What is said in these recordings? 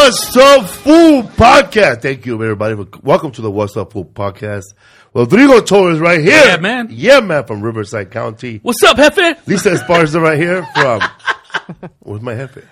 What's Up Fool Podcast. Thank you, everybody. Welcome to the What's Up Fool Podcast. Rodrigo Torres right here. Yeah, man. Yeah, man, from Riverside County. What's up, Jefe? Lisa Esparza right here from... Where's my Jefe?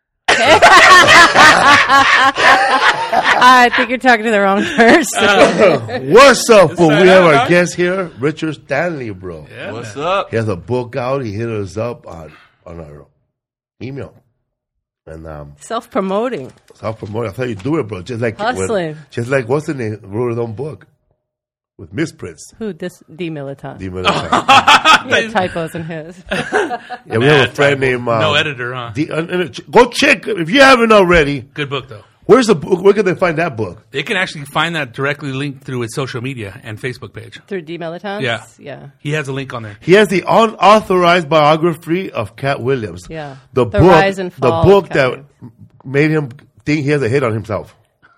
I think you're talking to the wrong person. What's up, fool? We have our guest here, Richard Stanley, bro. Yeah, What's man. up? He has a book out. He hit us up on our email. And Self-promoting. self-promote. That's how you do it, bro. Just like Hustling. what's the name? Wrote his own book with misprints. Who? This D-Militant. Yeah, He had typos in his. we have a friend named No editor, huh? go check if you haven't already. Good book, though. Where's the book? Where can they find that book? They can actually find that directly linked through his social media and Facebook page. Through D-Militants? Yeah. Yeah. He has a link on there. He has the unauthorized biography of Cat Williams. Yeah. The The book, rise and fall the book of Cat that Williams. made him think he has a hit on himself.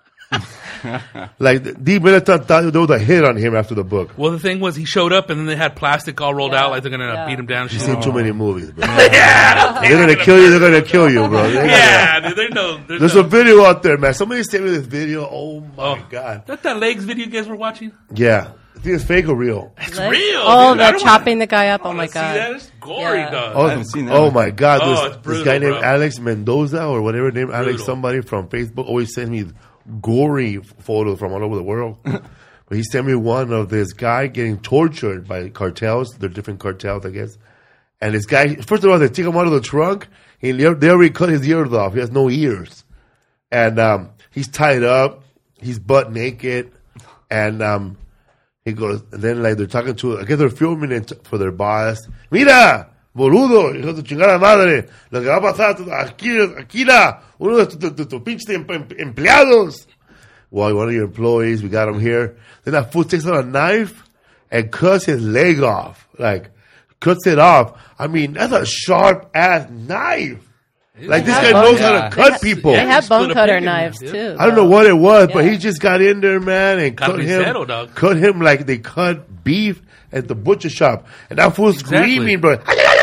Like D. Militant thought there was a hit on him after the book. Well, the thing was, he showed up and then they had plastic all rolled out like they're going to beat him down. You've seen too many movies, bro. Yeah. They're gonna kill you. They're gonna kill you, bro. Yeah, dude, There's a video out there, man. Somebody sent me this video. Oh my god. That legs video you guys were watching? Yeah, I think it's fake or real. It's Like- real. Oh, dude. I the don't chopping the guy up. Oh, wanna my see that. God. It's gory, Yeah. dog. Oh, haven't seen that oh one. my god. Oh, it's This brutal, guy named bro. Alex Mendoza or whatever name, Alex Brutal. somebody from Facebook always sends me gory photos from all over the world. But he sent me one of this guy getting tortured by cartels. They're different cartels, I guess. And this guy, first of all, they take him out of the trunk. They already cut his ears off. He has no ears. And he's tied up. He's butt naked. And he goes, and then like they're talking to, I guess they're filming it for their boss. Mira, boludo, hijo de tu chingada madre, lo que va a pasar aquí uno de tus pinches empleados. Well, one of your employees, we got him here. Then that fool takes out a knife and cuts his leg off. Like, cuts it off. I mean, that's a sharp ass knife. Like, this guy knows how to cut people. They have split bone a cutter pig in knives, half, too. I don't know what it was, but Yeah. he just got in there, man, and cut Carnicero, dog. him like they cut beef at the butcher shop. And that fool's Exactly. screaming, bro.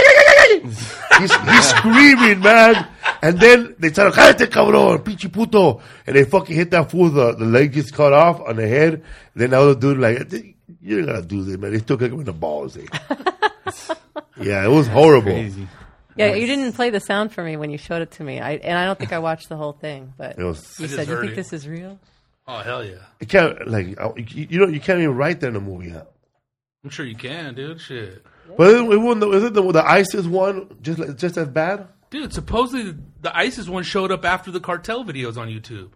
he's screaming, man. And then they tell him, cállate, cabrón, pinche puto. And they fucking hit that fool, the leg gets cut off on the head. And then the other dude, like, you don't gotta do this, man. They still kick him in the balls. Eh? Yeah, it was horrible. Crazy. Yeah, you didn't play the sound for me when you showed it to me. And I don't think I watched the whole thing. But It was, you I just said, you heard think it. this is real? Oh, hell yeah. you can't, like, you can't even write that in a movie. Huh? I'm sure you can, dude. Shit. But it wasn't, is it the ISIS one just as bad? Dude, supposedly the ISIS one showed up after the cartel videos on YouTube.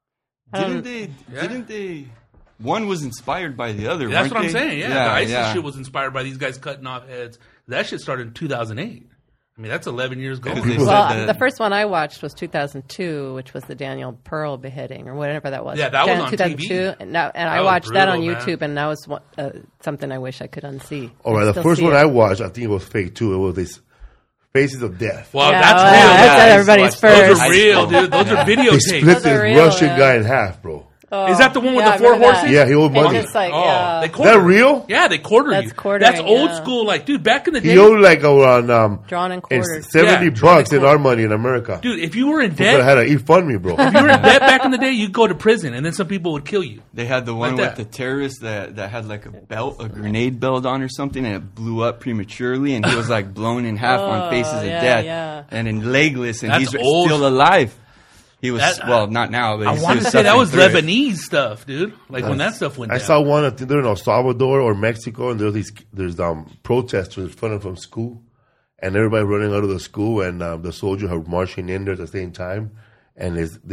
Didn't they? One was inspired by the other. That's weren't what I'm they? saying. Yeah, the ISIS shit was inspired by these guys cutting off heads. That shit started in 2008. I mean, that's 11 years ago. Because they Well, said the first one I watched was 2002, which was the Daniel Pearl beheading or whatever that was. Yeah, that was on 2002, TV. And I was watched that on brutal, man. YouTube, and that was something I wish I could unsee. All right, I the still first see one it. I watched, I think it was fake too. It was this Faces of Death. Well, Yeah, that's well, real. that's Yeah, I everybody's used to watch first. Those are real, dude. Those are They videotapes. split Those this are real, Russian yeah. guy in half, bro. Is that the one with Yeah, the four I remember that. horses? Yeah, he owed And money. just like, Oh, yeah. they Is quarter that you. real? Yeah, they quarter That's you. quartering, That's old yeah. school. Like, dude, back in the day, He owed like around Drawn and quartered. 70 Yeah, drawn bucks and in our money in America. dude, if you were in Could have debt, had to fund me, bro. if you were in debt back in the day, you'd go to prison, and then some people would kill you. they had the one Like with that. the terrorist that had like a grenade belt on or something, and it blew up prematurely, and he was like blown in half on Faces of yeah, Death, yeah. and in legless, and That's he's old. still alive. He was That- well, not now, but I he's wanted to still say that was suffering through it. Lebanese stuff, dude. Like when that stuff went I down. saw one, I think they're in El Salvador or Mexico, and there's protesters in front of some school, and everybody running out of the school, and the soldiers are marching in there at the same time, and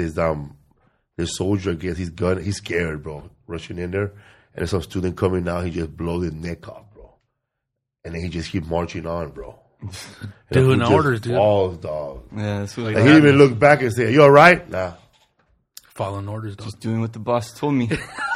this soldier gets his gun, he's scared, bro, rushing in there, and there's some student coming out, he just blows his neck off, bro, and then he just keep marching on, bro. Doing And the fool orders, just dude. falls, dog. Yeah, that's what Like, he didn't even look back and say, "You all right?" Nah. Following orders, dog. just doing what the boss told me.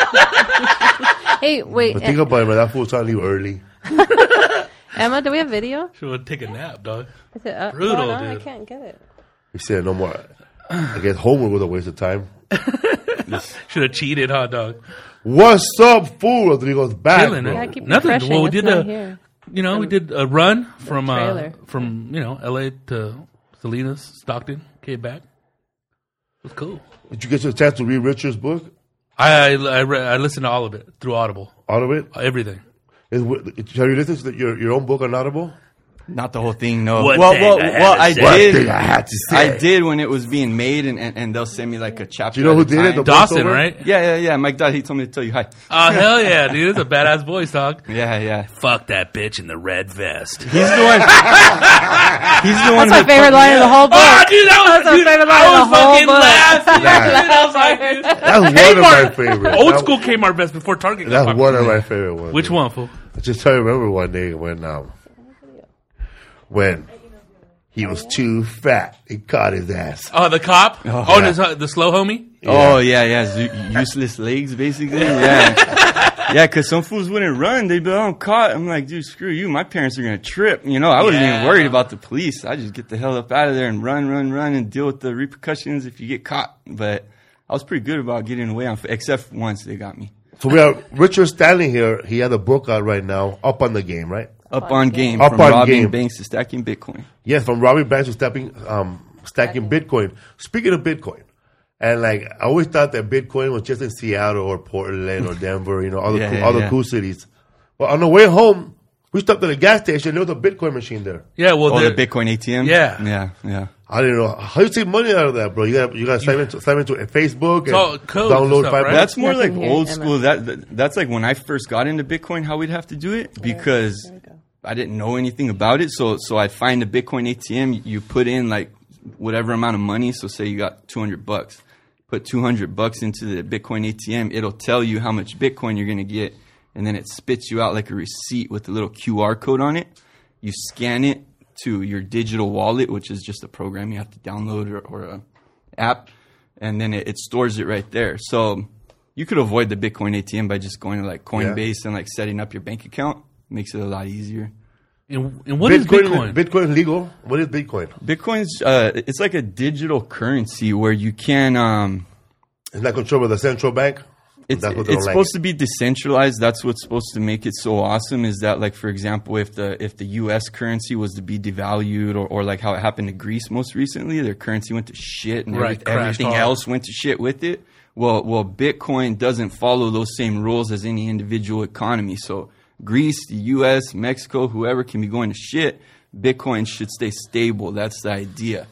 Hey, wait, But think about it, man. That fool's trying to leave early. Emma, do we have video? Should take a nap, dog. Is it up? Brutal, going on? I dude. can't get it. He said, "No more." I guess homework was a waste of time. Should have cheated, huh, dog? What's up, fool? Rodrigo's back, Chilling, bro. Yeah, keep Nothing. refreshing. Well, we It's did not here. we did a run trailer. from LA to Salinas, Stockton, came back. was cool. Did you get a chance to read Richard's book? I listened to all of it through Audible. All of it? Everything. Have you listened to your own book on Audible? Not the whole thing, no. One Well, thing I had to I say. One did. thing I had to say. I did when it was being made, and they'll send me like a chapter. Do you know who at a did it? time. Dawson, voiceover? right? Yeah. Mike Dodd, he told me to tell you hi. Oh, hell yeah, dude. It's a badass voice, dog. Yeah. Fuck that bitch in the red vest. He's the one. He's the one. That's my favorite line of the whole book. Oh, dude, That's my favorite line of the whole fucking book. laughing. I was like, dude. That's one of my favorites. Old school Kmart vest before Target got That's popular. one of my favorite ones. Which one, fool? I just try to remember one day when he was too fat, he caught his ass. Oh, the cop? yeah. The slow homie? Oh yeah. Useless legs, basically. Yeah, because some fools wouldn't run. They'd be, oh, I'm caught. I'm like, dude, screw you. My parents are gonna trip. I wasn't even worried about the police. I just get the hell up out of there and run, and deal with the repercussions if you get caught. But I was pretty good about getting away except once they got me. So we have Richard Stanley here. He has a book out right now, Up on the Game, right? Up on game, Up from on robbing game. banks to stacking Bitcoin. Yes, from robbing banks to stacking Bitcoin. Speaking of Bitcoin, and I always thought that Bitcoin was just in Seattle or Portland or Denver, all the cool cities. Well, on the way home, we stopped at a gas station. There was a Bitcoin machine there. Yeah, well, Oh, the Bitcoin ATM? Yeah. I didn't know how you take money out of that, bro. You got to sign into Facebook and all codes and download stuff, 5 right? That's more like Nothing here, old Emma. school. That's like when I first got into Bitcoin, how we'd have to do it because I didn't know anything about it. So I'd find a Bitcoin ATM. You put in like whatever amount of money. So say you got $200, put $200 into the Bitcoin ATM. It'll tell you how much Bitcoin you're going to get. And then it spits you out like a receipt with a little QR code on it. You scan it to your digital wallet, which is just a program you have to download or a app, and then it stores it right there. So you could avoid the Bitcoin ATM by just going to like Coinbase and like setting up your bank account. Makes it a lot easier. And what is Bitcoin? Bitcoin is legal. What is Bitcoin? Bitcoin's it's like a digital currency where you can It's not controlled by the central bank. It's That's what they don't like. supposed to be decentralized. That's what's supposed to make it so awesome. Is that, like, for example, if the U.S. currency was to be devalued, or like how it happened to Greece most recently, their currency went to shit, and Right, crashed everything hard. else went to shit with it. Well, Bitcoin doesn't follow those same rules as any individual economy. So Greece, the U.S., Mexico, whoever can be going to shit. Bitcoin should stay stable. That's the idea.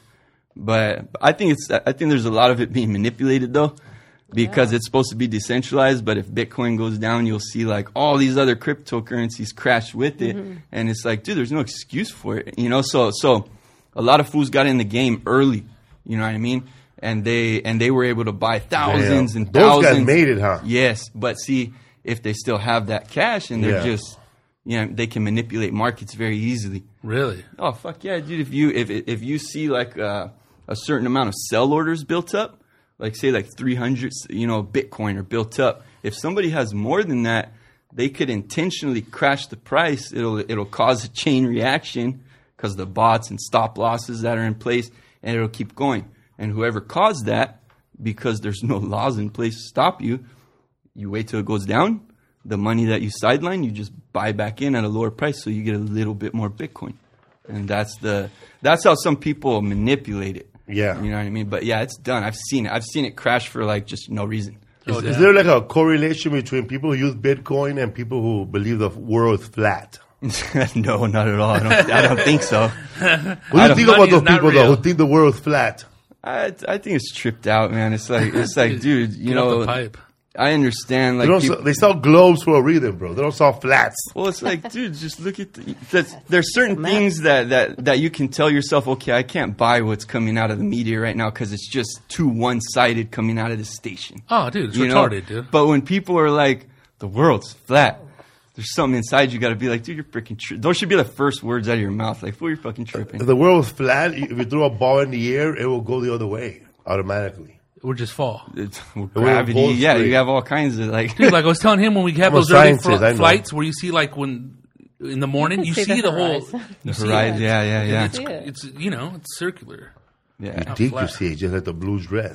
But I think there's a lot of it being manipulated though. Because it's supposed to be decentralized, but if Bitcoin goes down, you'll see like all these other cryptocurrencies crash with it, and it's like, dude, there's no excuse for it, So a lot of fools got in the game early, you know what I mean? And they were able to buy thousands and Those thousands. guys made it, huh? Yes, but see, if they still have that cash and they're just, they can manipulate markets very easily. Really? Oh fuck yeah, dude! If you see like a certain amount of sell orders built up. Like say like 300, Bitcoin are built up. If somebody has more than that, they could intentionally crash the price. It'll cause a chain reaction because the bots and stop losses that are in place, and it'll keep going. And whoever caused that, because there's no laws in place to stop you, you wait till it goes down. The money that you sideline, you just buy back in at a lower price, so you get a little bit more Bitcoin. And that's how some people manipulate it. Yeah. You know what I mean? But yeah, it's done. I've seen it. I've seen it crash for like just no reason. Is there like a correlation between people who use Bitcoin and people who believe the world is flat? No, not at all. I don't think so. What do you think about Money those is not people though real. who think the world is flat? I think it's tripped out, man. It's like, dude, Get off the pipe. I understand. Like, They sell globes for a reason, bro. They don't sell flats. well, it's like, dude, just look at there's certain things that you can tell yourself, okay, I can't buy what's coming out of the media right now because it's just too one-sided coming out of the station. Oh, dude, it's You know? retarded, dude. But when people are like, the world's flat, there's something inside you got to be like, dude, you're freaking tripping. Those should be the first words out of your mouth. Like, fool, you're fucking tripping. If the world is flat, if you throw a ball in the air, it will go the other way automatically. Or just fall. It's will gravity. go Yeah, straight. you have all kinds of like. Dude, like I was telling him when we have I'm a those early scientist, I know. flights where you see like when in the morning you see the whole horizon. you see Horizon, it. yeah. See it. It's it's circular. Yeah. I think you flat. see it just like the blues dress.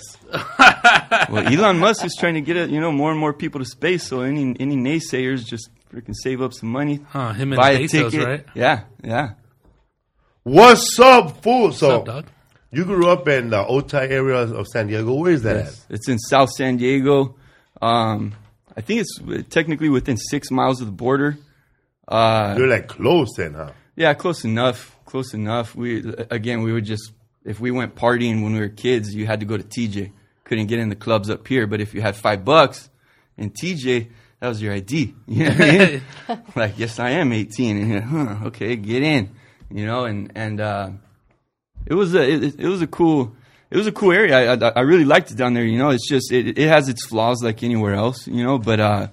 Well, Elon Musk is trying to get more and more people to space. So any naysayers just freaking save up some money, Huh, him and buy a Bezos, ticket. right? Yeah. What's up, fool? So What's up, dog? You grew up in the Otay area of San Diego. Where is that at? It's in South San Diego. I think it's technically within 6 miles of the border. You're like close then, huh? Yeah, close enough. Close enough. We would just, if we went partying when we were kids, you had to go to TJ. Couldn't get in the clubs up here, but if you had $5 in TJ, that was your ID. You know what I mean? Like, yes, I am 18. And you're, okay, get in. You know, and it was a cool area. I really liked it down there. You know, it's just it has its flaws like anywhere else. You know, but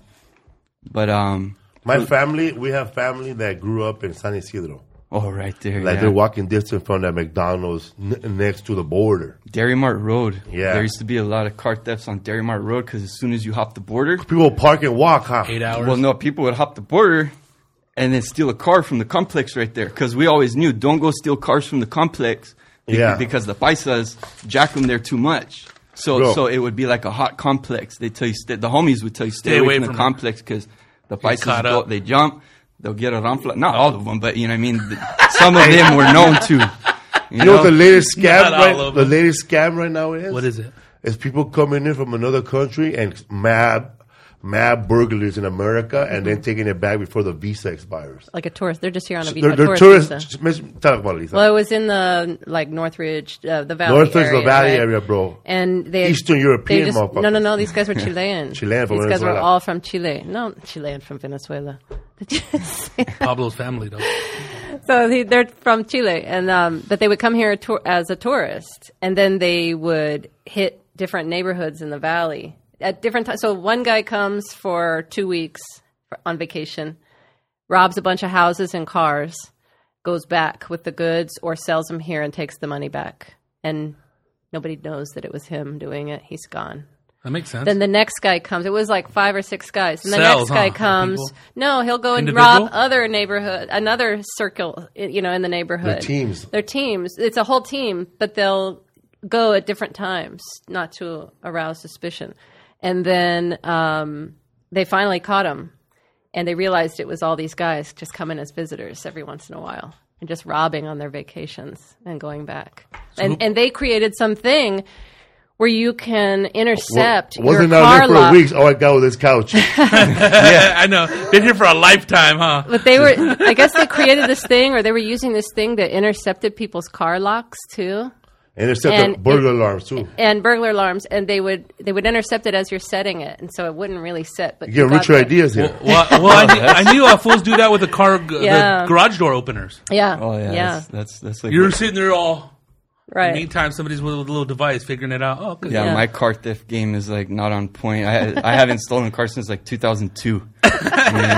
my family, we have family that grew up in San Isidro. Oh, right there. Like they're walking distance from that McDonald's next to the border. Dairy Mart Road. Yeah. There used to be a lot of car thefts on Dairy Mart Road because as soon as you hop the border. People park and walk, huh? 8 hours. Well, no, people would hop the border and then steal a car from the complex right there. Because we always knew, don't go steal cars from the complex. Because the paisas jack them there too much. So it would be like a hot complex. They tell you, the homies would tell you, stay away from the complex because the paisas, they jump. They'll get a ramfla. Not all of them, but you know what I mean? Some of them were known to. You know what the latest scam the latest scam right now is? What is it? It's people coming in from another country and mad burglars in America and then taking it back before the visa expires. Like a tourist. They're just here on a They're tourist tourists. visa. Talk about it, Lisa. Well, it was in the Northridge, the Valley Northridge, area. the Valley right? area, bro. And they Eastern European they just, motherfuckers. No. These guys were Chilean. Chilean from These guys were Venezuela. all from Chile. No, Chilean from Venezuela. Pablo's family, though. So they're from Chile, and but they would come here as a tourist, and then they would hit different neighborhoods in the valley at different times. So one guy comes for 2 weeks on vacation, robs a bunch of houses and cars, goes back with the goods, or sells them here and takes the money back, and nobody knows that it was him doing it. He's gone. That makes sense. Then the next guy comes. It was like 5 or 6 guys. And the Cells, next guy huh? comes. People? No, he'll go and Individual? rob another circle, you know, in the neighborhood. They're teams. They're teams. It's a whole team, but they'll go at different times, not to arouse suspicion. And then they finally caught him, and they realized it was all these guys just coming as visitors every once in a while and just robbing on their vacations and going back. And they created something where you can intercept your Wasn't car out there for lock. a week. Oh, I got with this couch. Yeah, I know. Been here for a lifetime, huh? But they were, I guess they created this thing, or they were using this thing that intercepted people's car locks too. Intercept the burglar alarms too. And burglar alarms, and they would intercept it as you're setting it, and so it wouldn't really set. But You get got richer there. ideas here. Well, I knew fools do that with the garage door openers. Yeah. Oh, yeah. Yeah. That's like... You're sitting there all... Right. Meantime, somebody's with a little device figuring it out. Oh, good. Yeah, Yeah. my car theft game is like not on point. I haven't stolen a car since like 2002. You know what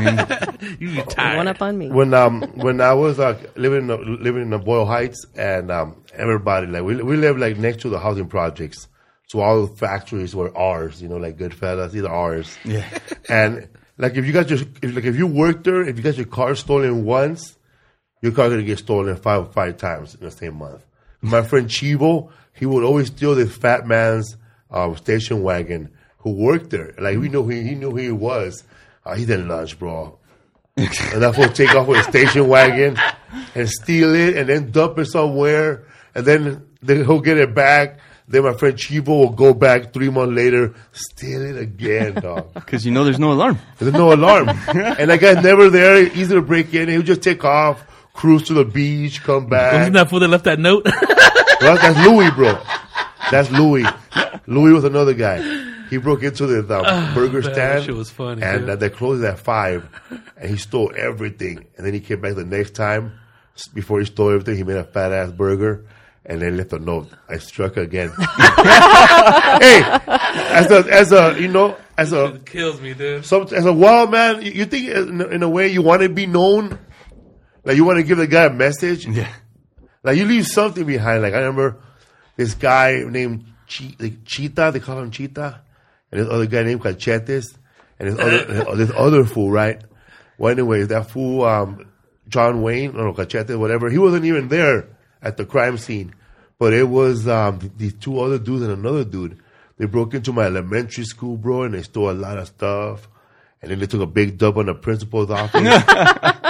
I mean? You tired. One up on me. When I was living in the Boyle Heights, and everybody like we lived like next to the housing projects, so all the factories were ours. You know, like Goodfellas, these are ours. Yeah. And like if you worked there, if you got your car stolen once, your car gonna get stolen five times in the same month. My friend Chivo, he would always steal this fat man's station wagon who worked there. Like he knew who he was. He's in lunch, bro. And that fool take off with a station wagon and steal it and then dump it somewhere. And then he'll get it back. Then my friend Chivo will go back 3 months later, steal it again, dog. Because you know there's no alarm. There's no alarm. And that guy's never there, easy to break in. He'll just take off, cruise to the beach, come back. Wasn't that fool that left that note? Well, that's Louis, bro. That's Louis. Louis was another guy. He broke into the burger that stand. shit was funny, and dude. they closed at 5. And he stole everything. And then he came back the next time. Before he stole everything, he made a fat-ass burger. And then left a note. I struck again. Hey, as a It kills me, dude. as a wild man, you think in a way you want to be known? Like you want to give the guy a message? Yeah. Like you leave something behind. Like I remember this guy named Cheetah. They call him Cheetah, and this other guy named Cachetes, and this other fool, right? Well, anyways, that fool, John Wayne, or Cachetes, whatever. He wasn't even there at the crime scene, but it was these 2 other dudes and another dude. They broke into my elementary school, bro, and they stole a lot of stuff. And then they took a big dump on the principal's office.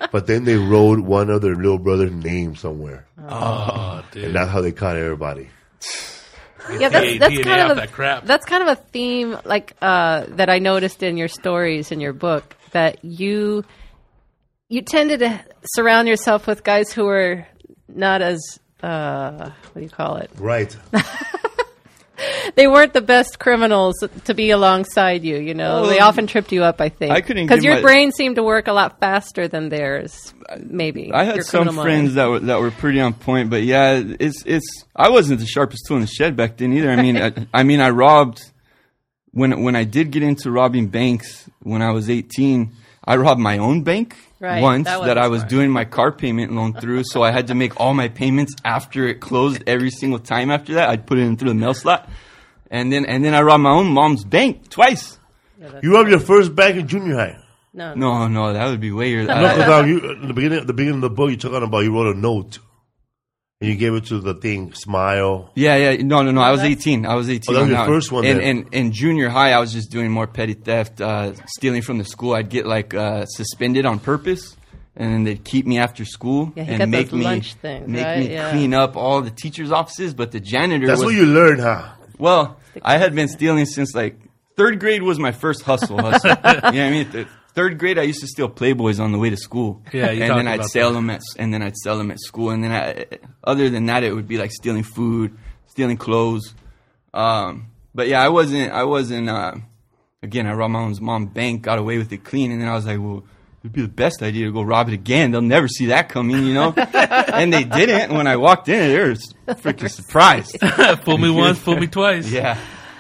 but then they wrote one of their little brother's name somewhere. Oh, dude. And that's how they caught everybody. Yeah, that's DNA kind off of that crap. that's kind of a theme like that I noticed in your stories in your book, that you tended to surround yourself with guys who were not as what do you call it? Right. They weren't the best criminals to be alongside you. You know, they often tripped you up. I think I couldn't because give your my- brain seemed to work a lot faster than theirs. Maybe I had your some criminal friends mind. that were pretty on point, but yeah, it's. I wasn't the sharpest tool in the shed back then either. I mean, I robbed when I did get into robbing banks when I was 18. I robbed my own bank Right, once that that I wasn't was smart. doing my car payment loan through, so I had to make all my payments after it closed every single time. After that, I'd put it in through the mail slot, and then I robbed my own mom's bank twice. You robbed your first bank in junior high. No, that would be way. No, because in the beginning of the book, you're talking about you wrote a note and you gave it to the thing, Smile. Yeah. No. I was 18. I was 18. Oh, that was on your that first one And then. in junior high, I was just doing more petty theft, stealing from the school. I'd get suspended on purpose, and then they'd keep me after school Yeah, he and got make those me lunch things, make right? me Yeah. clean up all the teachers' offices. But the janitor That's was what you learned, huh? well. I had been stealing since third grade was my first hustle. You know what I mean? Third grade, I used to steal Playboys on the way to school. Yeah, you and talked then I'd about sell that. them at sell them at school. And then other than that, it would be like stealing food, stealing clothes. But yeah, I wasn't. Again, I robbed my own mom's bank, got away with it clean, and then I was like, well, it'd be the best idea to go rob it again. They'll never see that coming, you know. And they didn't. When I walked in, they were freaking surprised. Fool me once, fool me twice. Yeah.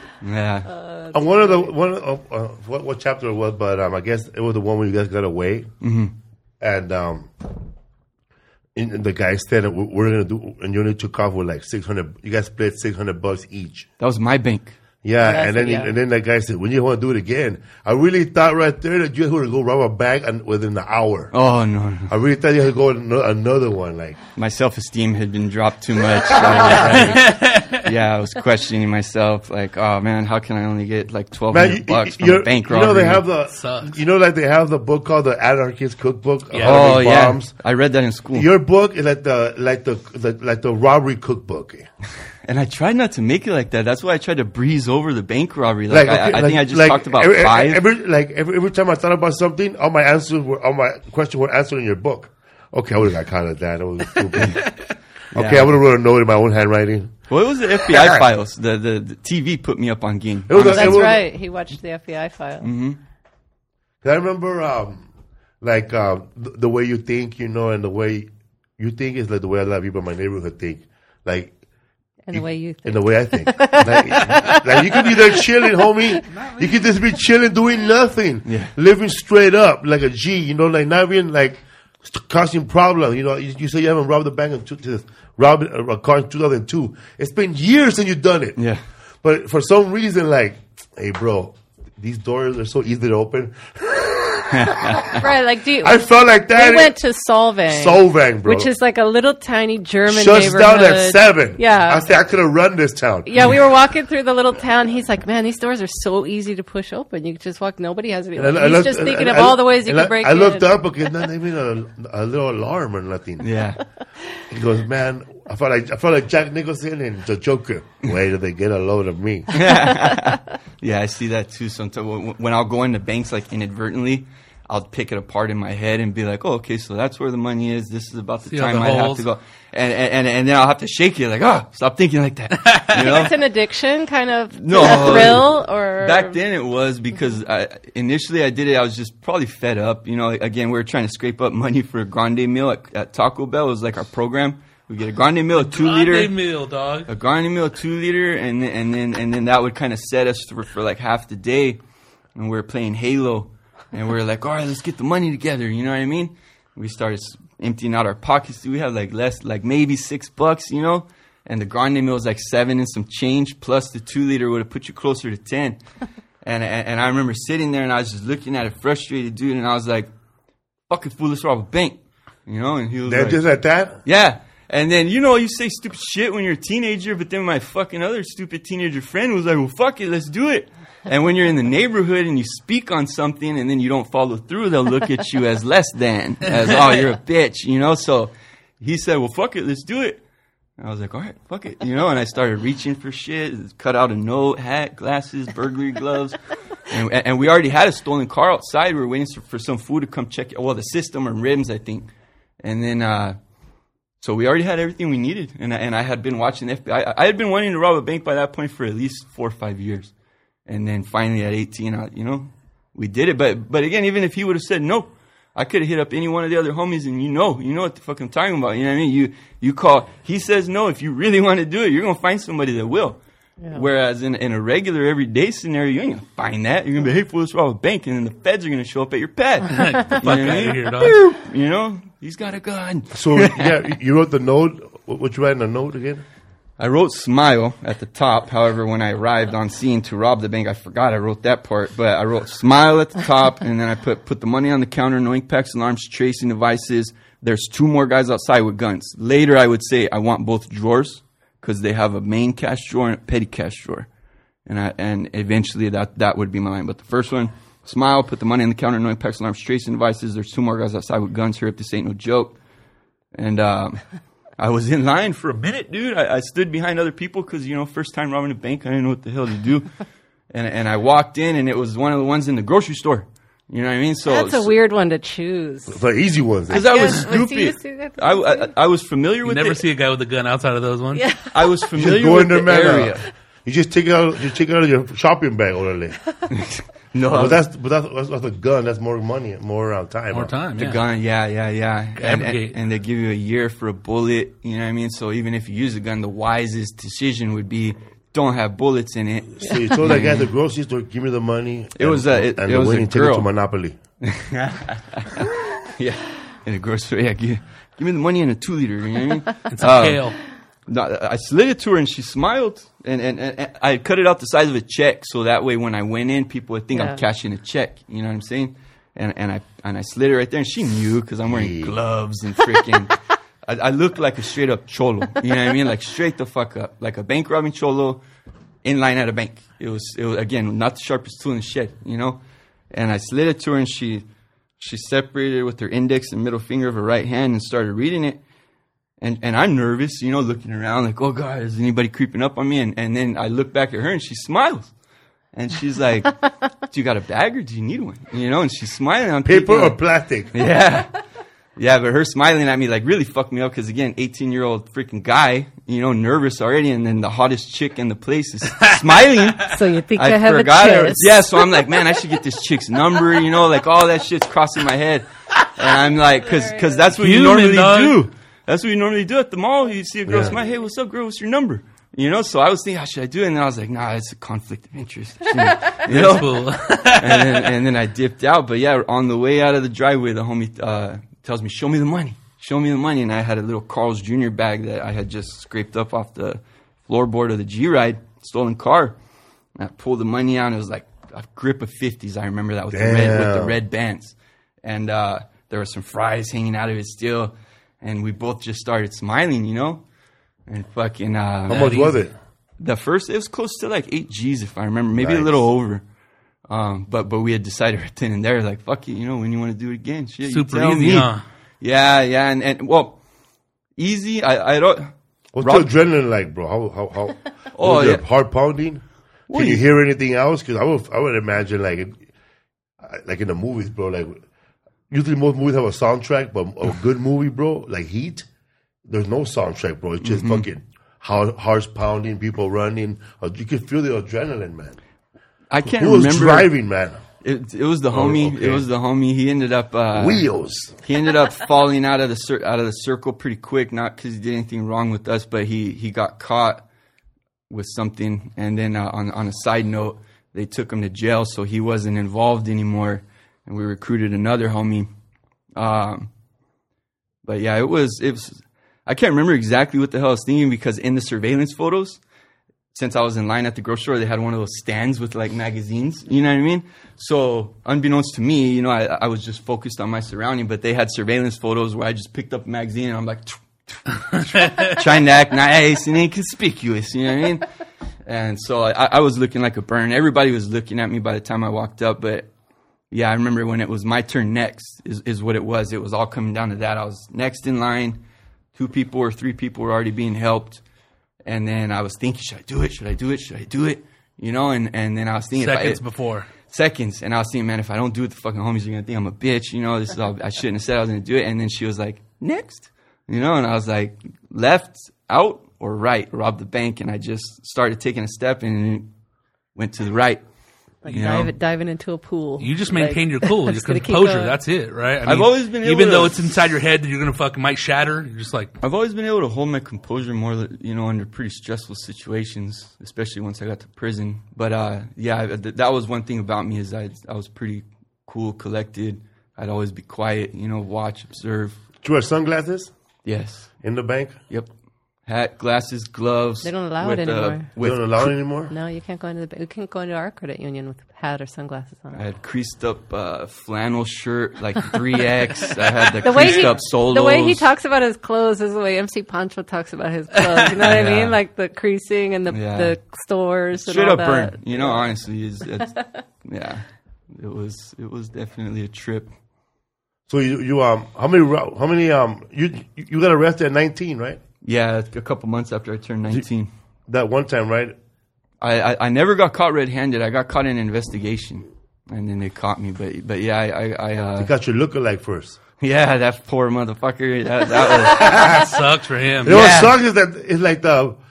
What chapter it was, but I guess it was the one where you guys got away. Mm-hmm. And the guy said, we're going to do, and you only took off with like 600, you guys split $600 each. That was my bank. Yeah, Yes, and then yeah. and then that guy said, when you want to do it again, I really thought right there that you were going to go rob a bank within an hour. Oh, no. I really thought you had to go another one. Like, My self-esteem had been dropped too much. I was questioning myself, like, oh man, how can I only get like $1,200 from a bank robbery? they have the, Sucks. they have the book called the Anarchist Cookbook. of Yeah. How to Oh Make yeah, Bombs. I read that in school, Your book is like the robbery cookbook. and I tried not to make it like that. That's why I tried to breeze over the bank robbery. I think I just talked about five. Every time I thought about something, all my questions were answered in your book. Okay, I would have got caught at that. That was stupid. Okay, I would have wrote a note in my own handwriting. Well, it was the FBI files. The TV put me up on game. It was That's it was- right. He watched the FBI file. Mm-hmm. I remember, the way you think, and the way you think is like the way a lot of people in my neighborhood think. Like, And the way you in think. the way I think. like you could be there chilling, homie. You could just be chilling, doing nothing. Yeah. Living straight up, like a G, like not being like causing problems. You say you haven't robbed a bank robbed a car in 2002. It's been years since you've done it. Yeah. But for some reason, like, hey, bro, these doors are so easy to open. Right, like I felt like that. we went to Solvang. Solvang, bro. Which is like a little tiny German Shuts neighborhood. down at 7. Yeah. I said I could have run this town. Yeah, we were walking through the little town. He's like, man, these doors are so easy to push open. You can just walk. Nobody has any. And I He's looked- just thinking and of all the ways you and can break I in. looked up because not even a little alarm or nothing. Yeah. He goes, man, I felt like Jack Nicholson and the Joker. Wait till they get a load of me. Yeah, I see that too. Sometimes when I'll go into banks like inadvertently, I'll pick it apart in my head and be like, "Oh, okay, so that's where the money is. This is about the See all time the I have holes. to go," and then I'll have to shake it like, "Oh, stop thinking like that." You know? It's an addiction, kind of No. a thrill, or Back then it was because initially I did it. I was just probably fed up. Again, we were trying to scrape up money for a grande meal at Taco Bell. It was like our program. We get a grande meal, a 2-liter. Grande meal, dog. A grande meal, 2-liter, and then that would kind of set us for like half the day, and we were playing Halo, and we were like, all right, let's get the money together. You know what I mean? We started emptying out our pockets. We had like maybe $6, and the grande meal was like 7 and some change, plus the 2-liter would have put you closer to 10. And I remember sitting there and I was just looking at a frustrated dude, and I was like, "Fucking fool, let's rob a bank," And he was They're like, just like that? yeah. And then, you say stupid shit when you're a teenager, but then my fucking other stupid teenager friend was like, well, fuck it, let's do it. And when you're in the neighborhood and you speak on something and then you don't follow through, they'll look at you as less than, as, oh, you're a bitch, you know? So he said, well, fuck it, let's do it. And I was like, all right, fuck it, you know? And I started reaching for shit, cut out a note, hat, glasses, burglary gloves. And we already had a stolen car outside. We were waiting for some food to come check, well, the system or rims, I think. And then, so we already had everything we needed. And I had been watching the FBI. I had been wanting to rob a bank by that point for at least 4 or 5 years. And then finally at 18, you know, we did it. But again, even if he would have said no, I could have hit up any one of the other homies and you know what the fuck I'm talking about. You know what I mean? You call, he says no. If you really want to do it, you're going to find somebody that will. Yeah. Whereas in a regular everyday scenario, you ain't going to find that. You're going to be, hey, fool, let's rob a bank. And then the feds are going to show up at your pad. Get the fuck out of here, dog. You know, he's got a gun. So, yeah, you wrote the note. What you write in the note again? I wrote smile at the top. However, when I arrived on scene to rob the bank, I forgot I wrote that part. But I wrote smile at the top, and then I put the money on the counter, no ink packs, alarms, tracing devices. There's 2 more guys outside with guns. Later, I would say I want both drawers because they have a main cash drawer and a petty cash drawer. And eventually that would be my line. But the first one, smile, put the money on the counter, no ink packs, alarms, tracing devices. There's 2 more guys outside with guns. Hurry up, this ain't no joke. And I was in line for a minute, dude. I stood behind other people because, you know, first time robbing a bank, I didn't know what the hell to do. And I walked in, and it was one of the ones in the grocery store. You know what I mean? So that's a weird one to choose. The easy ones. Because I was stupid. I was familiar with it. You never see a guy with a gun outside of those ones? Yeah. I was familiar with the area. You just take it out of your shopping bag, orderly. No, but that's a gun. That's more money, more time. More time. The yeah. gun, yeah. And they give you a year for a bullet. You know what I mean? So even if you use a gun, the wisest decision would be don't have bullets in it. So you told that guy at the grocery store, "Give me the money." It was a winning ticket to Monopoly. Yeah, in the grocery. Yeah, give me the money in a 2-liter. You know what I mean? It's a kale. No, I slid it to her and she smiled, and I cut it out the size of a check so that way when I went in, people would think I'm cashing a check. You know what I'm saying? And I slid it right there, and she knew because I'm wearing gloves and freaking. I look like a straight up cholo. You know what I mean? Like straight the fuck up, like a bank robbing cholo, in line at a bank. It was again not the sharpest tool in the shed, you know. And I slid it to her, and she separated it with her index and middle finger of her right hand and started reading it. And I'm nervous, you know, looking around like, oh, God, is anybody creeping up on me? And then I look back at her, and she smiles. And she's like, do you got a bag or do you need one? You know, and she's smiling. I'm Paper thinking, or plastic? Yeah. Yeah, but her smiling at me like really fucked me up because, again, 18-year-old freaking guy, you know, nervous already. And then the hottest chick in the place is smiling. So you think I have a chance. Yeah, so I'm like, man, I should get this chick's number, you know, like all that shit's crossing my head. And I'm like, because that's what you normally do. That's what you normally do at the mall. You see a girl smile, hey, what's up, girl? What's your number? You know, so I was thinking, how should I do it? And then I was like, nah, it's a conflict of interest. You know? Cool. and then I dipped out. But yeah, on the way out of the driveway, the homie tells me, show me the money. Show me the money. And I had a little Carl's Jr. bag that I had just scraped up off the floorboard of the G-Ride, stolen car. And I pulled the money out, and it was like a grip of 50s. I remember that with the red bands. And there were some fries hanging out of it still. And we both just started smiling, you know? And fucking... How much was it? The first, it was close to like 8 G's, if I remember. Maybe a little over. But we had decided right then and there, like, fuck it, you know, when you want to do it again. Shit, super easy, huh? Yeah. And well, easy, I don't... What's the adrenaline like, bro? How was it heart pounding? Can you hear anything else? Because I would imagine, like in the movies, bro, like... Usually most movies have a soundtrack, but a good movie, bro, like Heat, there's no soundtrack, bro. It's just fucking hearts pounding, people running. You can feel the adrenaline, man. I can't remember. Who was driving, man? It was the homie. Okay. It was the homie. He ended up wheels. He ended up falling out of the circle pretty quick. Not because he did anything wrong with us, but he got caught with something. And then on a side note, they took him to jail, so he wasn't involved anymore. And we recruited another homie. But yeah, it was, I can't remember exactly what the hell I was thinking because in the surveillance photos, since I was in line at the grocery store, they had one of those stands with like magazines, you know what I mean? So unbeknownst to me, you know, I was just focused on my surrounding, but they had surveillance photos where I just picked up a magazine and I'm like, trying to act nice and inconspicuous, you know what I mean? And so I was looking like a burn. Everybody was looking at me by the time I walked up. But, yeah, I remember when it was my turn next is what it was. It was all coming down to that. I was next in line. 2 people or 3 people were already being helped. And then I was thinking, should I do it? Should I do it? Should I do it? You know, and then I was thinking. Seconds. And I was thinking, man, if I don't do it, the fucking homies are going to think I'm a bitch. You know, this is all, I shouldn't have said I was going to do it. And then she was like, next. You know, and I was like, left, out, or right, rob the bank. And I just started taking a step and went to the right. Like You diving into a pool. You just maintain your cool, I'm your just gonna keep composure. going. That's it, right? I've always been able even to- though it's inside your head that you're gonna fucking might shatter. You're just like, I've always been able to hold my composure more, you know, under pretty stressful situations, especially once I got to prison. But, that was one thing about me is I was pretty cool, collected. I'd always be quiet, you know, watch, observe. Did you wear sunglasses Yes. in the bank? Yep. Hat, glasses, gloves. They don't allow it anymore. They don't allow it anymore? No, you can't go into you can't go into our credit union with a hat or sunglasses on. I had creased up flannel shirt, like 3X. I had the The way creased up solos. the way he talks about his clothes is the way MC Pancho talks about his clothes. You know what I Yeah. mean? Like the creasing and the stores and Straight all up that. burn. You know, honestly, yeah. It was definitely a trip. So you how many you got arrested at 19, right? Yeah, a couple months after I turned 19. That one time, right? I never got caught red-handed. I got caught in an investigation, and then they caught me. But yeah, You got your lookalike first. yeah, that poor motherfucker. That that sucks for him. You know Yeah. what sucks is that it's like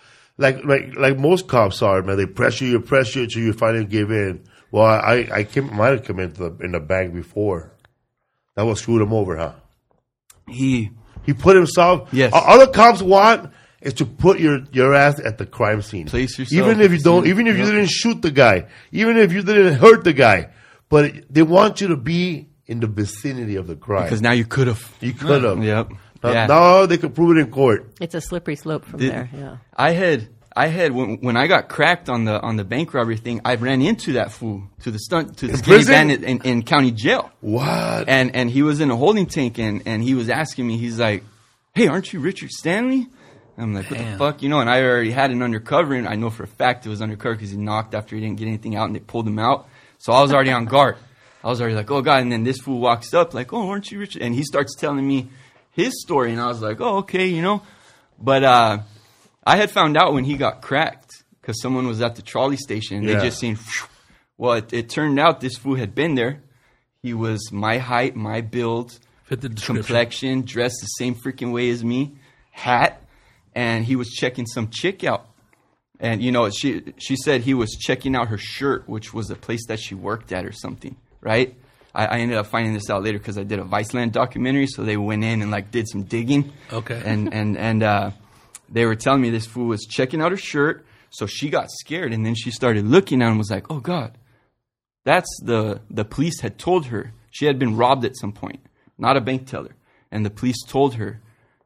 like most cops are, man. They pressure you till you finally give in. Well, I might have come into in the bank before. That what screwed him over, huh? he He put himself. Yes. All the cops want is to put your ass at the crime scene. Place yourself Even if you at the don't, scene. even if you Yep. didn't shoot the guy, even if you didn't hurt the guy, but they want you to be in the vicinity of the crime. because now you could have. You could have. Yep. Now, Yeah. now they could prove it in court. It's a slippery slope from Did- there. Yeah. I had when I got cracked on the bank robbery thing, I ran into that fool to the skinny prison? bandit in county jail. What? And he was in a holding tank and he was asking me, he's like, "Hey, aren't you Richard Stanley?" And I'm like, "What Damn. the fuck?" You know, and I already had an undercover, and I know for a fact it was undercover because he knocked after he didn't get anything out and they pulled him out. So I was already on guard. I was already like, "Oh God." And then this fool walks up like, "Oh, aren't you Richard?" And he starts telling me his story, and I was like, "Oh, okay, you know." But I had found out when he got cracked because someone was at the trolley station and Yeah. they just seen, phew. Well, it turned out this fool had been there. He was my height, my build, Fit the description. complexion, dressed the same freaking way as me, hat, and he was checking some chick out. And, you know, she said he was checking out her shirt, which was a place that she worked at or something, right? I ended up finding this out later because I did a Viceland documentary, so they went in and, like, did some digging. Okay. And they were telling me this fool was checking out her shirt, so she got scared, and then she started looking at him and was like, "Oh, God." That's the police had told her. She had been robbed at some point, not a bank teller. And the police told her,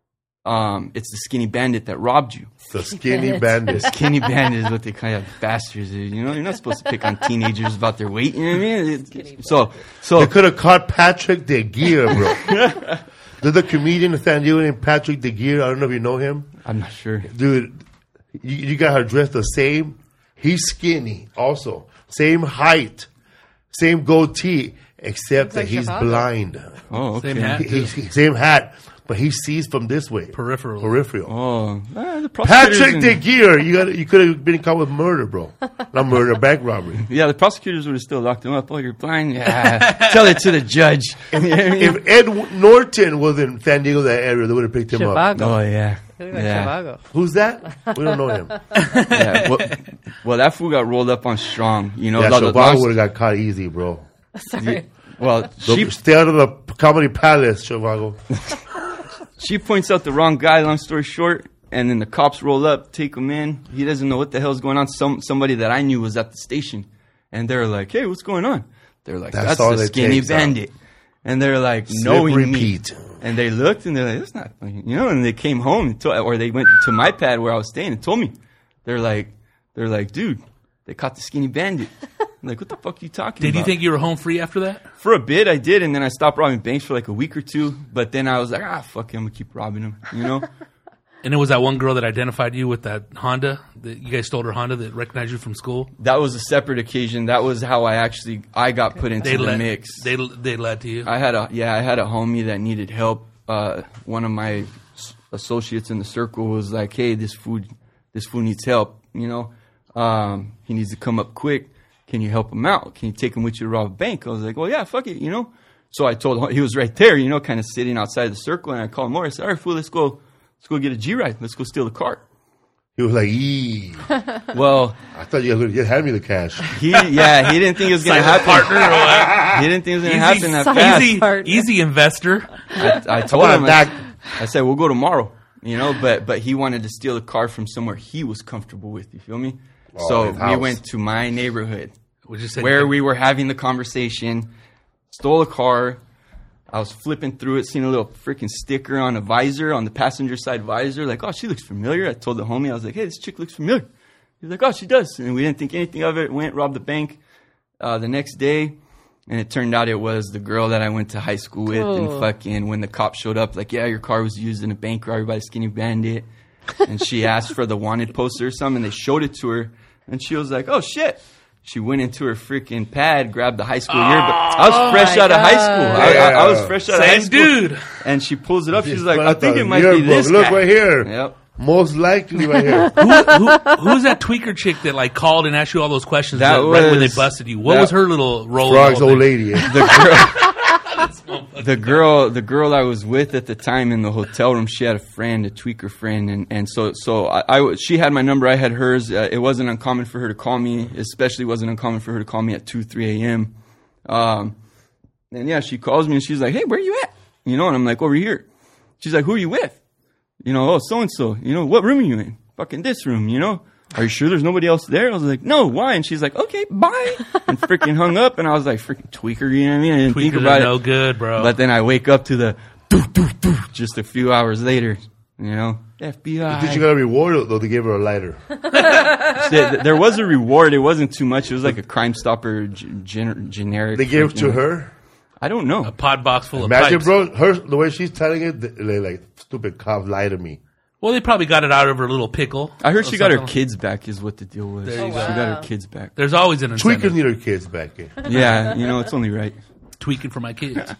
it's the skinny bandit that robbed you. The skinny bandit. Skinny bandit is what they kind of bastards. You know, you're not supposed to pick on teenagers about their weight. You know what I mean? So They could have caught Patrick DeGear, bro. There's a comedian in San Diego named Patrick DeGear. I don't know if you know him. I'm not sure. Dude, you got her dressed the same. He's skinny also. Same height. Same goatee. Except Looks that like he's Chicago. blind. Oh, okay. Same hat. Same hat. But he sees from this way. Peripheral. Oh, the prosecutors Patrick and- DeGear, you could have been caught with murder, bro. Not murder, bank robbery. Yeah, the prosecutors would have still locked him up. Oh, you're blind? Yeah. Tell it to the judge. If Ed Norton was in San Diego, that area, they would have picked him up. Chivago. Oh, yeah. He looks like Yeah. Chivago. Who's that? We don't know him. Yeah. Well, that fool got rolled up on strong. You know, Yeah, the- so the- Chivago would have got caught easy, bro. Sorry. well, Stay out of the Comedy Palace, Chivago. she points out the wrong guy, long story short, and then the cops roll up, take him in. He doesn't know what the hell's going on. Somebody that I knew was at the station, and they're like, "Hey, what's going on?" They're like, That's "That's all the it skinny takes, huh? bandit." And they're like, knowing me. Repeat. And they looked and they're like, "That's not funny," you know. And they came home and or they went to my pad where I was staying and told me. They're like, "Dude, they caught the skinny bandit." I'm like, "What the fuck are you talking Did about?" you think you were home free after that? For a bit, I did, and then I stopped robbing banks for like a week or two. But then I was like, fuck it, I'm gonna keep robbing them, you know. And it was that one girl that identified you with that Honda. That you guys stole her Honda that recognized you from school. That was a separate occasion. That was how I got put into the mix. They led to you. I had a homie that needed help. One of my associates in the circle was like, "Hey, this fool needs help. You know, he needs to come up quick. Can you help him out? Can you take him with you to rob a bank?" I was like, "Well, yeah, fuck it, you know." So I told him, he was right there, you know, kind of sitting outside the circle, and I called him over. I said, "All right, fool, let's go get a G-ride. Let's go steal the car." He was like, "Eee." Well, I thought you had me the cash. he didn't think it was going to happen. Partner or what? He didn't think it was going to happen that fast. Easy investor. I told him, I said, "We'll go tomorrow," you know, but he wanted to steal a car from somewhere he was comfortable with. You feel me? So we went to my neighborhood where we were having the conversation, stole a car. I was flipping through it, seeing a little freaking sticker on a visor, on the passenger side visor. Like, "Oh, she looks familiar." I told the homie, I was like, "Hey, this chick looks familiar." He's like, "Oh, she does." And we didn't think anything of it. Went, robbed the bank the next day. And it turned out it was the girl that I went to high school with. And fucking when the cops showed up, like, "Yeah, your car was used in a bank robbery by Skinny Bandit." And she asked for the wanted poster or something. And they showed it to her. And she was like, "Oh, shit." She went into her freaking pad, grabbed the high school yearbook. I was fresh out of high school. I was fresh out of high school. Dude. And she pulls it up. She's like, "I think it might be this Look guy." right here. Yep. Most likely right here. Who's that tweaker chick that like called and asked you all those questions right when they busted you? What was her little role? Frog's old lady. The girl I was with at the time in the hotel room, she had a friend, a tweaker friend, and so she had my number, I had hers. It wasn't uncommon for her to call me, especially wasn't uncommon for her to call me at 2, 3 a.m. And yeah, she calls me and she's like, "Hey, where you at?" You know, and I'm like, "Over here." She's like, "Who are you with?" You know, "Oh, so-and-so. You know, what room are you in?" "Fucking this room, you know." "Are you sure there's nobody else there?" I was like, "No, why?" And she's like, "Okay, bye." And freaking hung up. And I was like, freaking tweaker, you know what I mean? I didn't think about it. No good, bro. But then I wake up to the just a few hours later, you know, FBI. Did you got a reward, though? They gave her a lighter. There was a reward. It wasn't too much. It was like a Crime Stopper generic. They gave it to her? I don't know. A pod box full of Imagine, pipes. bro, the way she's telling it, they like, "Stupid cop lied to me." Well, they probably got it out of her little pickle. I heard she got her kids back is what the deal was. There you go. She got her kids back. There's always an incentive. Tweakers need her kids back in. Yeah, you know, it's only right. Tweaking for my kids.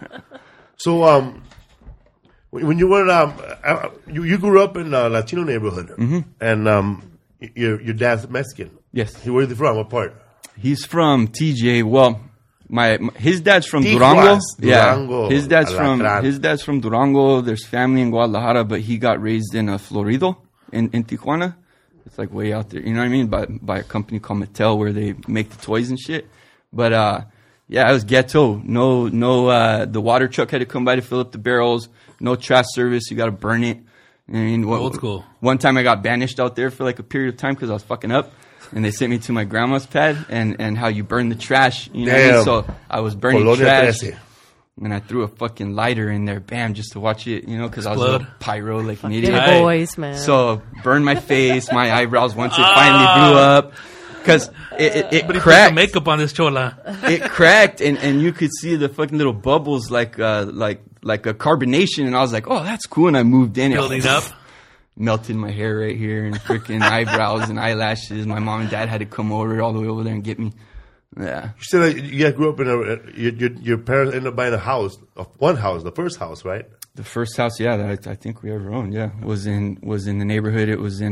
So, when you were you grew up in a Latino neighborhood, and your dad's Mexican. Yes. Where's he from? What part? He's from TJ. Well, his dad's from Tijuas, Durango. Durango. His dad's from Durango. There's family in Guadalajara, but he got raised in Florido in Tijuana. It's like way out there. You know what I mean? By a company called Mattel where they make the toys and shit. But yeah, it was ghetto. No. The water truck had to come by to fill up the barrels. No trash service. You got to burn it. I mean, Old school. One time I got banished out there for like a period of time because I was fucking up. And they sent me to my grandma's pad and how you burn the trash. You know what I mean? So I was burning Colonia trash. 13. And I threw a fucking lighter in there, bam, just to watch it, you know, because I was a little pyro like an idiot. Good boys, man. So burned my face, my eyebrows once it finally blew up. Because it But he put cracked. some makeup on this chola. It cracked, and you could see the fucking little bubbles like a carbonation. And I was like, "Oh, that's cool." And I moved in. Building up. Melted my hair right here and freaking eyebrows and eyelashes. My mom and dad had to come all the way over there and get me. Yeah. You said that you guys grew up in your parents ended up buying a house, the first house, right? The first house, yeah, that I think we ever owned, yeah, was in the neighborhood. It was in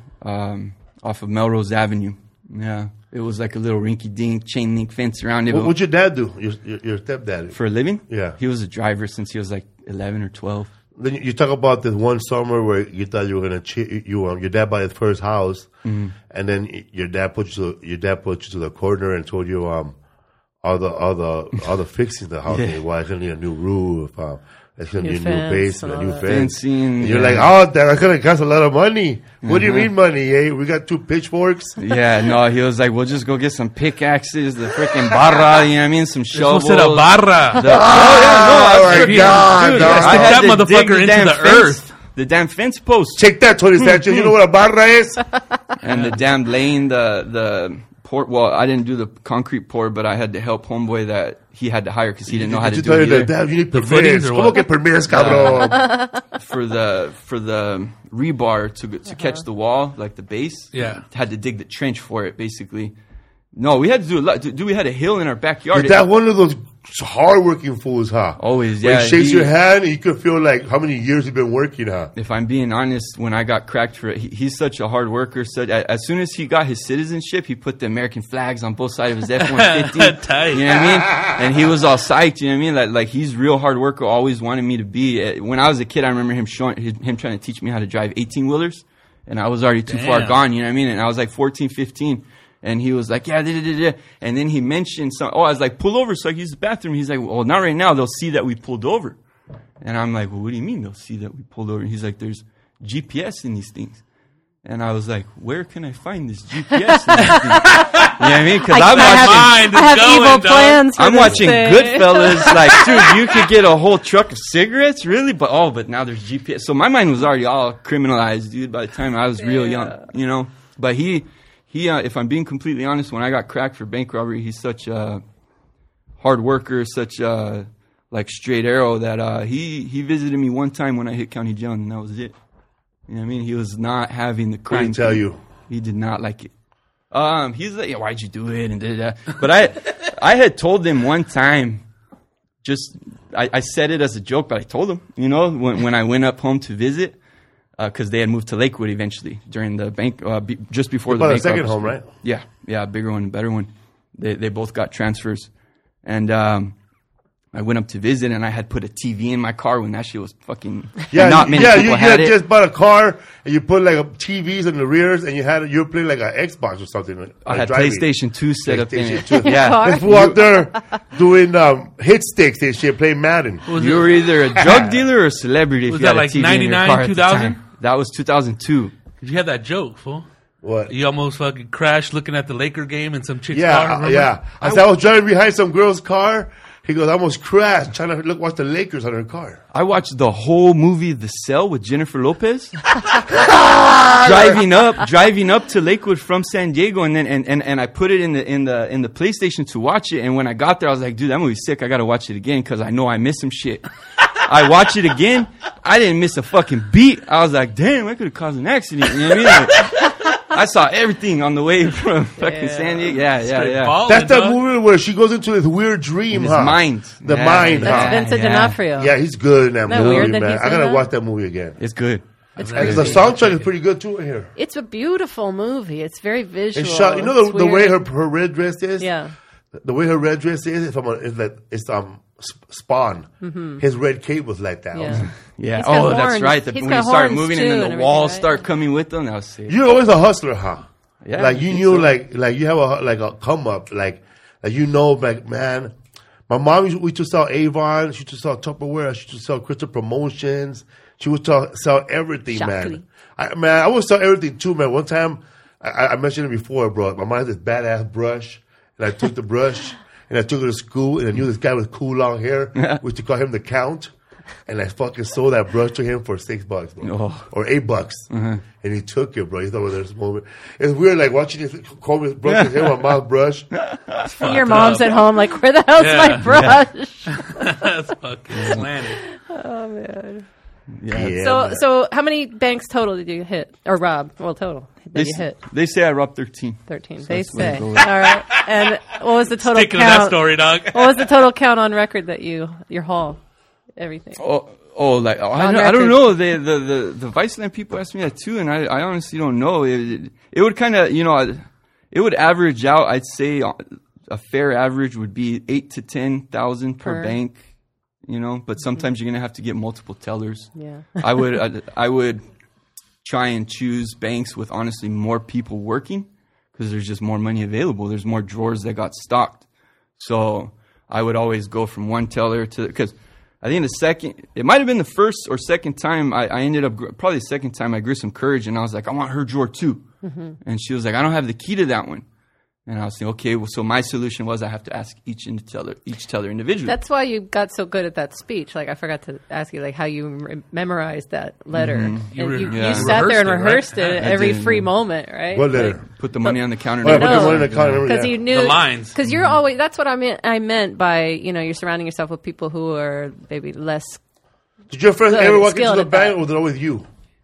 off of Melrose Avenue. Yeah, it was like a little rinky-dink chain link fence around it. What'd your dad do? Your stepdad For a living? Yeah. He was a driver since he was like 11 or 12. Then you talk about this one summer where you thought you were gonna your dad bought his first house, and then your dad put you to the corner and told you all the fixings the house needed. Why it's gonna need a new roof, it's gonna need a new basement, a new fence. Fencing. And you're like, "Oh, that's gonna cost a lot of money." What do you mean money? Eh? We got 2 pitchforks. Yeah, no, he was like, "We'll just go get some pickaxes, the freaking barra, you know what I mean? Some shovels." Said a barra. Oh my God! Dude, dog. I had that to dig motherfucker into damn the fence, earth. The damn fence post. Check that, Tony Sanchez. You know what a barra is? And the damn laying the pour. Well, I didn't do the concrete pour, but I had to help homeboy that he had to hire because he didn't know how to do it either. Damn, you need The permits. footings or ¿Cómo what? que permits, cabrón? for the rebar to catch the wall, like the base. Yeah. Had to dig the trench for it, basically. No, we had to do a lot. Dude, we had a hill in our backyard. Is that one of those hard-working fools, huh? Always, When yeah. he shakes your hand, you could feel like how many years you've been working, huh? If I'm being honest, when I got cracked for it, he's such a hard worker. As soon as he got his citizenship, he put the American flags on both sides of his F-150. Tight. You know what I mean? And he was all psyched. You know what I mean? Like he's real hard worker. Always wanted me to be. When I was a kid, I remember him him trying to teach me how to drive 18-wheelers, and I was already too far Damn. gone. You know what I mean? And I was like 14, 15. And he was like, yeah, and then he mentioned I was like, pull over so I can use the bathroom. He's like, well, not right now. They'll see that we pulled over. And I'm like, well, what do you mean they'll see that we pulled over? And he's like, there's GPS in these things. And I was like, where can I find this GPS in these things? You know what I mean? Because Mind is I have going, evil dog. plans for I'm this watching thing. Goodfellas. Like, dude, you could get a whole truck of cigarettes, really? But now there's GPS. So my mind was already all criminalized, dude, by the time I was real young, you know? But he, if I'm being completely honest, when I got cracked for bank robbery, he's such a hard worker, such a like straight arrow that he visited me one time when I hit county jail, and that was it. You know what I mean? He was not having the What crime. did he tell you? He did not like it. He's like, yeah, why'd you do it? And da. But I had told him one time, I said it as a joke, but I told him, you know, when I went up home to visit. Because they had moved to Lakewood eventually during the bank, just before the About a bank. second robbery. home, right? Yeah, bigger one, better one. They both got transfers, and I went up to visit, and I had put a TV in my car when that shit was fucking. Not many people you had had it. just bought a car and you put like TVs in the rears and you were playing like an Xbox or something. I had driving. PlayStation 2 set up in it. PlayStation 2. Yeah, This fool out there doing hit sticks and shit, playing Madden. Was you it- were either a drug dealer or a celebrity. If Was you had that a like TV in your 99, car at the 2000? time. That was 2002. Did you have that joke, fool? What? You almost fucking crashed looking at the Laker game in some chick's car. Yeah, remember? yeah. As I was driving behind some girl's car, he goes, I almost crashed trying to watch the Lakers on her car. I watched the whole movie The Cell with Jennifer Lopez. driving up to Lakewood from San Diego, and then and I put it in the PlayStation to watch it. And when I got there, I was like, dude, that movie's sick. I gotta watch it again because I know I missed some shit. I watched it again. I didn't miss a fucking beat. I was like, damn, I could have caused an accident. You know what I mean? Like, I saw everything on the way from fucking San Diego. Yeah. Ballin', That's that dog. movie where she goes into this weird dream, His huh? mind. The Yeah, mind, yeah. huh? Vincent Yeah. D'Onofrio. Yeah, he's good in that Isn't that movie, weird that man. he's I in gotta that? watch that movie again. It's good. It's And the crazy. soundtrack is pretty good too in here. It's a beautiful movie. It's very visual. It's shot. You know It's the way weird. her red dress is. Yeah. The way her red dress is. It's Spawn. His red cape was like that. Yeah. Yeah. He's got Oh, that's horns. right. He's When got you start horns, moving too, and then and the everything, walls right? start coming with them, that was sick. You're always a hustler, huh? Yeah, Like I you think knew, so. like you have a come up, like you know, like man. My mom used to sell Avon. She used to sell Tupperware. She used to sell Crystal Promotions. She would sell everything, Shockley. man. I would sell everything too, man. One time, I mentioned it before, bro. My mom had this badass brush, and I took the brush and I took it to school, and I knew this guy with cool long hair. We used to call him the Count. And I fucking sold that brush to him for $6, bro. Oh. Or $8. And he took it, bro. He thought, well, there's a moment. It's weird, like, watching this comb his brush with him on my brush. Your mom's at home, like, where the hell's Yeah. my brush? That's fucking slanted. Oh man. Yeah. Yeah, So, man. so how many banks total did you hit or rob? Well, total They, that you hit. they say I robbed 13. 13. So They that's what I say. go All with. right. And what was the total Sticking to that count? story, dog. What was the total count on record that your haul? Everything. I On don't record. know. The Viceland people asked me that too, and I honestly don't know. It would kind of, it would average out. I'd say a fair average would be 8,000 to 10,000 per Per. bank. But sometimes you're gonna have to get multiple tellers. Yeah. I would try and choose banks with honestly more people working because there's just more money available. There's more drawers that got stocked. So I would always go from one teller to, because I think it might have been the first or second time I ended up, probably the second time I grew some courage and I was like, I want her drawer too. And she was like, I don't have the key to that one. And I was thinking, okay, well, so my solution was I have to ask each teller individually. That's why you got so good at that speech. Like, I forgot to ask you, like, how you memorized that letter. You And re- you yeah. sat there and rehearsed Right? it I every did, free yeah. moment, right? What letter? Put the money on the counter. Oh, I and put the No. money in the counter. Because Yeah. you knew The lines. Because you're always. That's what I meant by you're surrounding yourself with people who are maybe less. Did your friends Good, ever walk into skilled the at that. bank, or was it always you?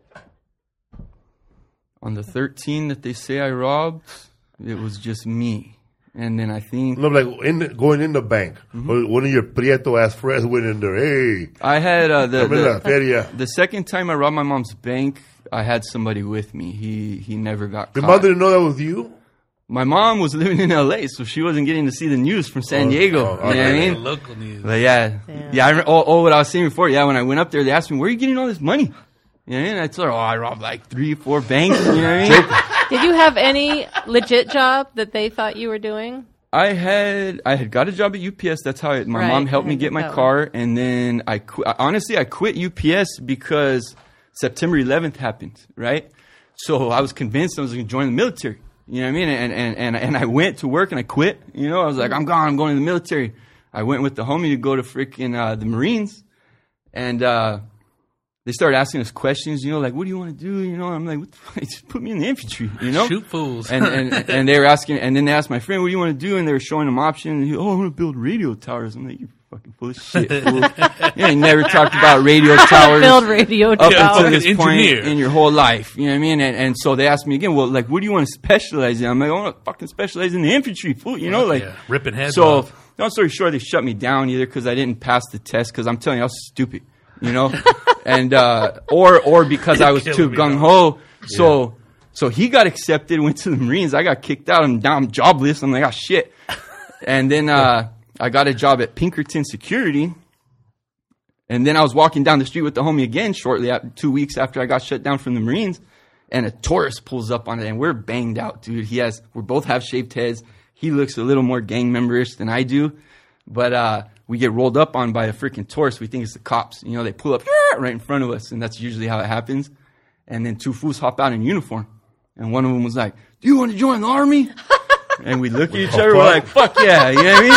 On the 13 that they say I robbed, it was just me. And then I think No, like going in the bank. Or one of your Prieto ass friends went in there. Hey, I had Camila, feria. the second time I robbed my mom's bank, I had somebody with me. He never got Your caught. mom didn't know that was you? My mom was living in LA, so she wasn't getting to see the news from San Diego. oh, You know what I okay. mean? Local news. But yeah. What I was saying before. Yeah, when I went up there, they asked me, "Where are you getting all this money?" You know, and I told her, "Oh, I robbed like 3 or 4 banks." You know what I mean? Did you have any legit job that they thought you were doing? I had got a job at UPS. That's how my Right. mom helped I me had get my that car, and then I quit. Honestly, I quit UPS because September 11th happened. Right, so I was convinced I was going to join the military. You know what I mean? And I went to work and I quit. You know, I was like, I'm gone. I'm going to the military. I went with the homie to go to freaking the Marines, and they started asking us questions. You know, like, what do you want to do? You know, I'm like, what the fuck? Just put me in the infantry. You know, Shoot fools. and they were asking, and then they asked my friend, "What do you want to do?" And they were showing him options. And he, "Oh, I want to build radio towers." I'm like, "You're fucking full of shit, fool. You ain't never talked about radio towers Build radio up until towers. this point Engineer. in your whole life." You know what I mean? And so they asked me again, "Well, like, what do you want to specialize in?" I'm like, "I want to fucking specialize in the infantry, fool." You know, like Yeah, ripping heads So, off. long story short, they shut me down either because I didn't pass the test. Because I'm telling you, I was stupid. You know, and or because I was too Killing me, gung ho. So he got accepted, went to the Marines. I got kicked out. I'm down jobless. I'm like, oh shit. And then I got a job at Pinkerton Security. And then I was walking down the street with the homie again shortly 2 weeks after I got shut down from the Marines. And a Taurus pulls up on it, and we're banged out, dude. We both have shaved heads. He looks a little more gang memberish than I do. But we get rolled up on by a freaking Taurus. We think it's the cops. You know, they pull up right in front of us, and that's usually how it happens. And then 2 fools hop out in uniform. And one of them was like, "Do you want to join the army?" And we look at each other, we're like, "Fuck yeah." You know what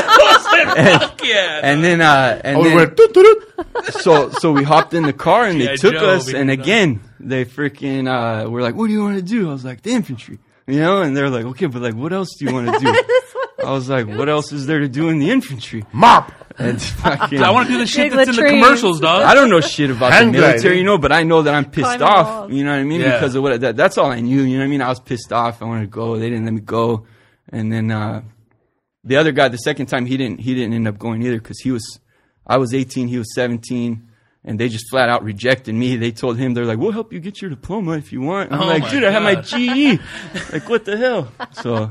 I mean? Fuck yeah. And then, Oh, we went, toot, toot, toot. so we hopped in the car and they G.I. took Joe us. over And here, again, they freaking were like, "What do you want to do?" I was like, "The infantry." You know, and they're like, "Okay, but like, what else do you want to do?" I was like, "What else is there to do in the infantry?" Mop. And fucking, I want to do the shit Dig that's in the latrines. commercials, dog. I don't know shit about Hand the military, gliding. you know, but I know that I'm pissed Climbing off. walls. You know what I mean? Yeah. Because of that's all I knew. You know what I mean? I was pissed off. I wanted to go. They didn't let me go. And then the other guy, the second time, he didn't end up going either because I was 18, he was 17, and they just flat out rejected me. They told him, they're like, "We'll help you get your diploma if you want." And I'm Oh like, my "Dude, I have my God. GE." Like, what the hell? So,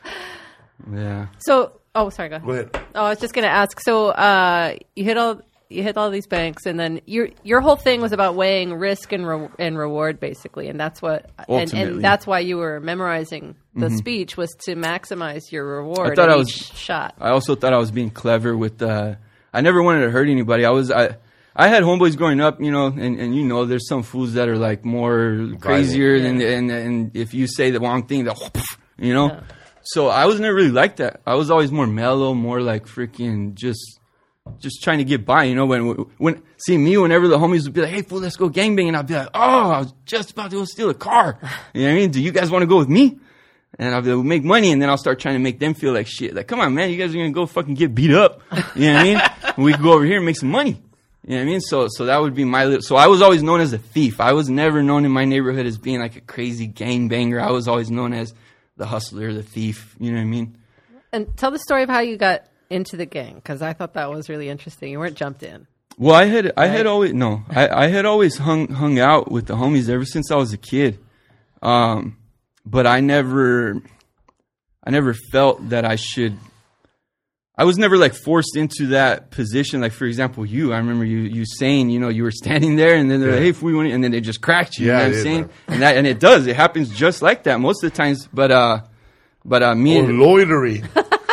yeah. So, sorry, go ahead. Go ahead. Oh, I was just going to ask. So, you hit all these banks, and then your whole thing was about weighing risk and reward, basically, and that's what, Ultimately. and that's why you were memorizing the speech was to maximize your reward. I thought in I was each shot. I also thought I was being clever with. I never wanted to hurt anybody. I had homeboys growing up, you know, and you know, there's some fools that are like more crazier than, and if you say the wrong thing, they'll, you know. Yeah. So I was never really like that. I was always more mellow, more like freaking just trying to get by, you know. Whenever the homies would be like, "Hey fool, let's go gangbang," and I'd be like, "Oh, I was just about to go steal a car." You know what I mean? Do you guys want to go with me? And I'll be like, "We'll make money," and then I'll start trying to make them feel like shit. Like, come on, man, you guys are gonna go fucking get beat up. You know what I mean? And we can go over here and make some money. You know what I mean? So that would be my little. So I was always known as a thief. I was never known in my neighborhood as being like a crazy gangbanger. I was always known as the hustler, the thief. You know what I mean? And tell the story of how you got into the gang, because I thought that was really interesting. You weren't jumped in. Well, I had always hung out with the homies ever since I was a kid. But I never felt that I should. I was never like forced into that position. Like, for example, I remember you saying, you know, you were standing there and then they're like, "Hey, if we want," and then they just cracked you. Yeah, You know what it I'm is, saying? man. And it does. It happens just like that most of the times. But me Or and loitering.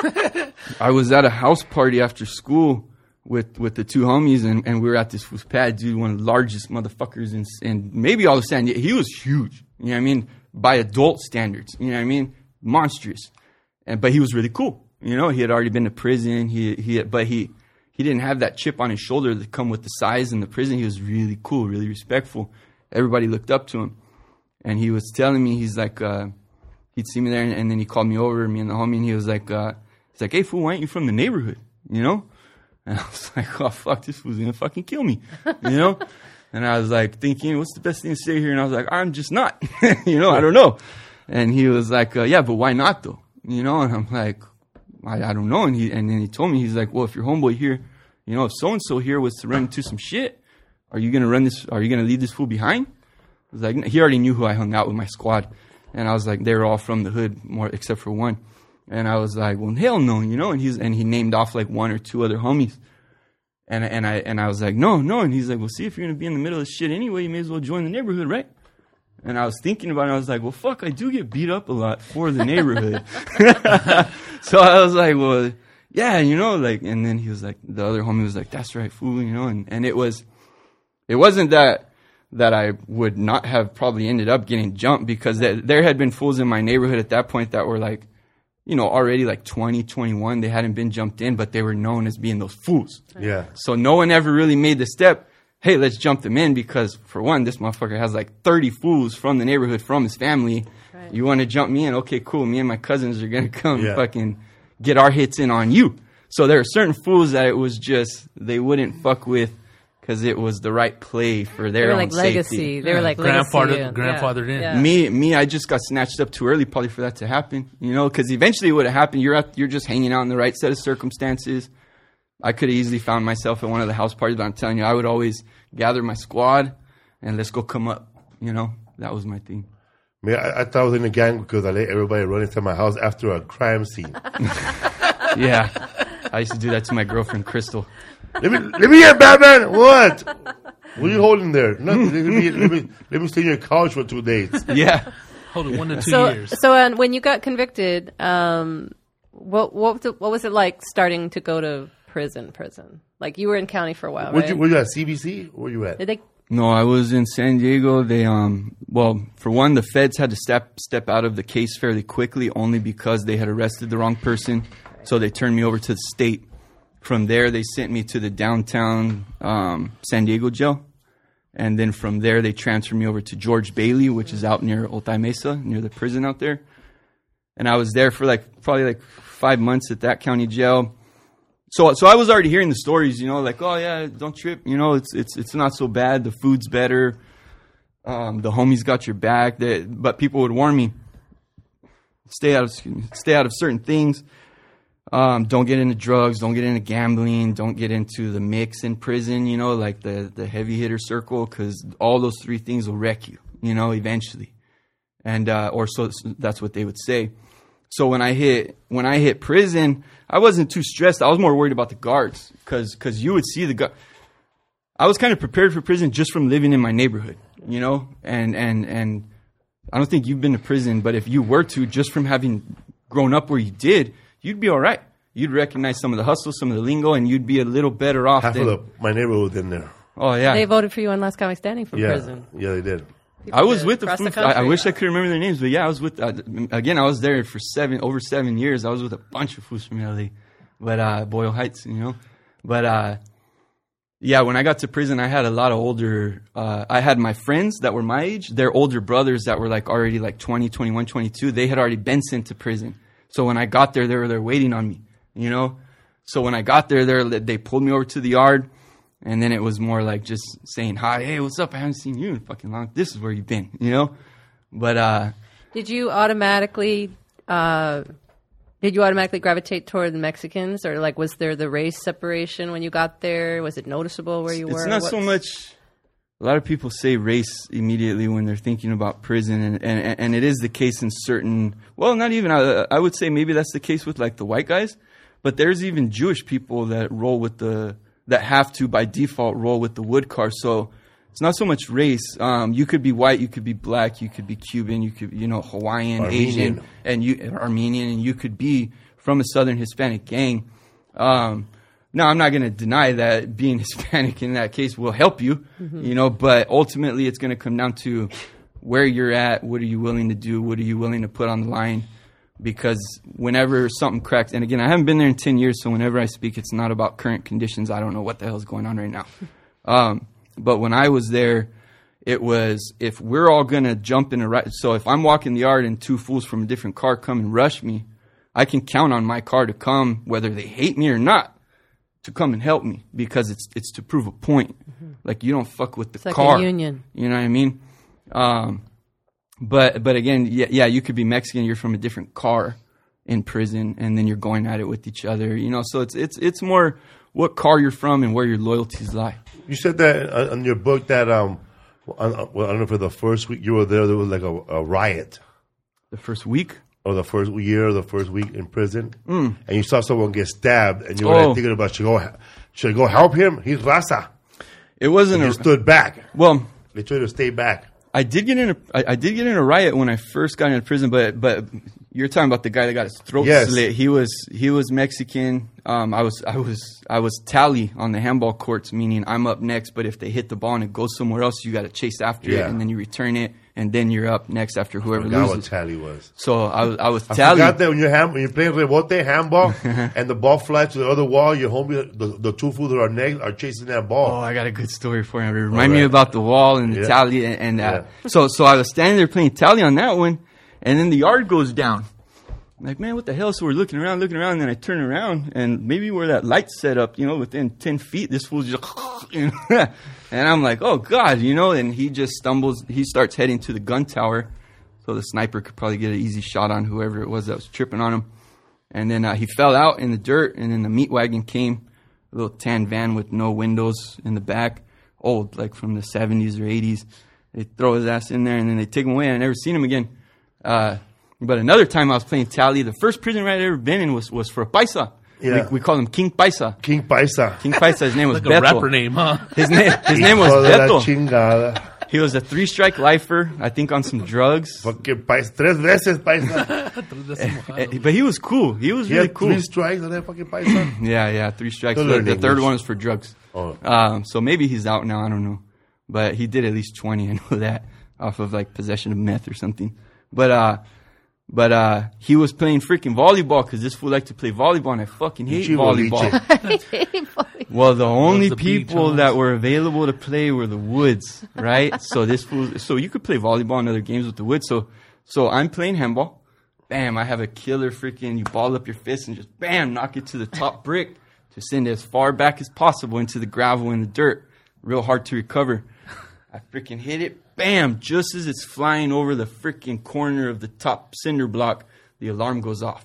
I was at a house party after school with the two homies, and we were at this fool's pad, dude, one of the largest motherfuckers in maybe all of San Diego. He was huge, you know what I mean, by adult standards, you know what I mean, monstrous. But he was really cool. You know, he had already been to prison. But he didn't have that chip on his shoulder that come with the size in the prison. He was really cool, really respectful. Everybody looked up to him. And he was telling me, he's like, he'd see me there, and then he called me over, me and the homie, and he was like, hey, fool, why aren't you from the neighborhood? You know? And I was like, oh, fuck, this fool's gonna fucking kill me. You know? And I was like thinking, what's the best thing to say here? And I was like, I'm just not. You know, I don't know. And he was like, yeah, but why not though? You know? And I'm like, I don't know. And then he told me, he's like, well, if your homeboy here, you know, if so-and-so here was to run into some shit, are you gonna leave this fool behind? I was like, he already knew who I hung out with, my squad. And I was like, they were all from the hood, more except for one. And I was like, well, hell no, you know. And he named off like one or two other homies. And I was like, no. And he's like, well, see, if you're gonna be in the middle of shit anyway, you may as well join the neighborhood, right? And I was thinking about it. I was like, well, fuck, I do get beat up a lot for the neighborhood. So I was like, well, yeah, you know, like. And then he was like, the other homie was like, that's right, fool, you know. And it wasn't that I would not have probably ended up getting jumped, because there had been fools in my neighborhood at that point that were like, you know, already like 20, 21. They hadn't been jumped in, but they were known as being those fools. Yeah. So no one ever really made the step, hey, let's jump them in, because for one, this motherfucker has like 30 fools from the neighborhood, from his family. Right. You want to jump me in? Okay, cool. Me and my cousins are going to come fucking get our hits in on you. So there are certain fools that it was just, they wouldn't fuck with, because it was the right play for their own legacy. safety. They were like grandfathered in. Yeah. Me, I just got snatched up too early, probably for that to happen. You know, because eventually it would have happened. You're just hanging out in the right set of circumstances. I could have easily found myself at one of the house parties, but I'm telling you, I would always gather my squad and let's go come up. You know, that was my thing. Man, I thought I was in a gang because I let everybody run into my house after a crime scene. Yeah, I used to do that to my girlfriend, Crystal. Let me hear, Batman. What? What are you holding there? Nothing. Let me stay in your couch for 2 days. Yeah. Hold it 1 to 2 years. So when you got convicted, what was it like starting to go to prison? Like, you were in county for a while, right? Were you at CBC? Where were you at? No, I was in San Diego. They, well, for one, the feds had to step out of the case fairly quickly, only because they had arrested the wrong person. So they turned me over to the state. From there, they sent me to the downtown San Diego jail. And then from there, they transferred me over to George Bailey, which is out near Otay Mesa, near the prison out there. And I was there for probably 5 months at that county jail. So I was already hearing the stories, you know, like, oh yeah, don't trip, you know, it's not so bad, the food's better, the homies got your back. But people would warn me, stay out of certain things. Don't get into drugs, don't get into gambling, don't get into the mix in prison, you know, like the heavy hitter circle, because all those three things will wreck you, you know, eventually. And or so that's what they would say. So when I hit prison, I wasn't too stressed. I was more worried about the guards, because you would see the guard. I was kind of prepared for prison just from living in my neighborhood, you know, and I don't think you've been to prison, but if you were to, just from having grown up where you did, you'd be all right. You'd recognize some of the hustle, some of the lingo, and you'd be a little better off. Half of my neighborhood in there. Oh, yeah. They voted for you on Last Comic Standing from prison. Yeah, they did. I was with the food. I wish I could remember their names, but yeah, I was with. Again, I was there for over 7 years. I was with a bunch of fools from LA, but Boyle Heights, you know. But yeah, when I got to prison, I had a lot of older. I had my friends that were my age. Their older brothers that were already 20, 21, 22. They had already been sent to prison. So when I got there, they were there waiting on me, you know. So when I got there, they pulled me over to the yard. And then it was more like just saying, hi, hey, what's up? I haven't seen you in fucking long. This is where you've been, you know? But did you automatically gravitate toward the Mexicans? Or was there the race separation when you got there? Was it noticeable where you were? It's not so much. A lot of people say race immediately when they're thinking about prison. And it is the case in certain, well, not even, I would say maybe that's the case with the white guys. But there's even Jewish people that that have to, by default, roll with the wood car. So it's not so much race. You could be white, you could be black, you could be Cuban, you could, Hawaiian, Armenian. Asian, Armenian, and you could be from a Southern Hispanic gang. Now, I'm not going to deny that being Hispanic in that case will help you, but ultimately it's going to come down to where you're at, what are you willing to do, what are you willing to put on the line, because whenever something cracks, and again, I haven't been there in 10 years, so whenever I speak, it's not about current conditions. I don't know what the hell is going on right now. But when I was there, it was, if we're all going to jump in a riot, so if I'm walking the yard and two fools from a different car come and rush me, I can count on my car to come, whether they hate me or not, to come and help me, because it's to prove a point. Mm-hmm. Like, you don't fuck with the car. Like a union. You know what I mean? But again, yeah, you could be Mexican, you're from a different car in prison, and then you're going at it with each other. You know, so it's more what car you're from and where your loyalties lie. You said that in your book that I don't know, for the first week you were there was like a riot. The first week? Or the first year, or the first week in prison, and you saw someone get stabbed, and you were like thinking about, should I go help him? He's Raza. It wasn't. You stood back. Well, they tried to stay back. I did get in a riot when I first got into prison, but you're talking about the guy that got his throat slit. He was Mexican. I was tally on the handball courts, meaning I'm up next. But if they hit the ball and it goes somewhere else, you got to chase after it, and then you return it, and then you're up next after whoever loses. What tally was. So I was tally. I forgot that when you're playing rebote handball and the ball flies to the other wall, your homie, the two fools that are next are chasing that ball. Oh, I got a good story for you. Remind me about the wall and the tally, and so I was standing there playing tally on that one, and then the yard goes down. I'm like, man, what the hell? So we're looking around, and then I turn around, and maybe where that light's set up, within 10 feet, this fool's just, and I'm like, oh, God, and he just stumbles. He starts heading to the gun tower, so the sniper could probably get an easy shot on whoever it was that was tripping on him. And then he fell out in the dirt, and then the meat wagon came, a little tan van with no windows in the back, old, like from the 70s or 80s. They throw his ass in there, and then they take him away, and I never seen him again. But another time I was playing tally, the first prison riot I'd ever been in was for a paisa. Yeah. We call him King Paisa. King Paisa. King Paisa, his name was like Beto. a rapper name, huh? His name was Beto. Chingada. He was a 3-strike lifer, I think on some drugs. Fucking Paisa. 3 veces Paisa. But he was cool. He was really cool. 3 strikes on that fucking Paisa? Yeah, 3 strikes. The third one was for drugs. Oh. So maybe he's out now, I don't know. But he did at least 20, I know that, off of like possession of meth or something. But he was playing freaking volleyball because this fool liked to play volleyball, and I fucking hate volleyball. Well, the only people that were available to play were the Woods, right? So you could play volleyball and other games with the Woods. So I'm playing handball. Bam, I have a killer freaking, you ball up your fist and just bam, knock it to the top brick to send it as far back as possible into the gravel and the dirt. Real hard to recover. I freaking hit it. Bam! Just as it's flying over the freaking corner of the top cinder block, the alarm goes off.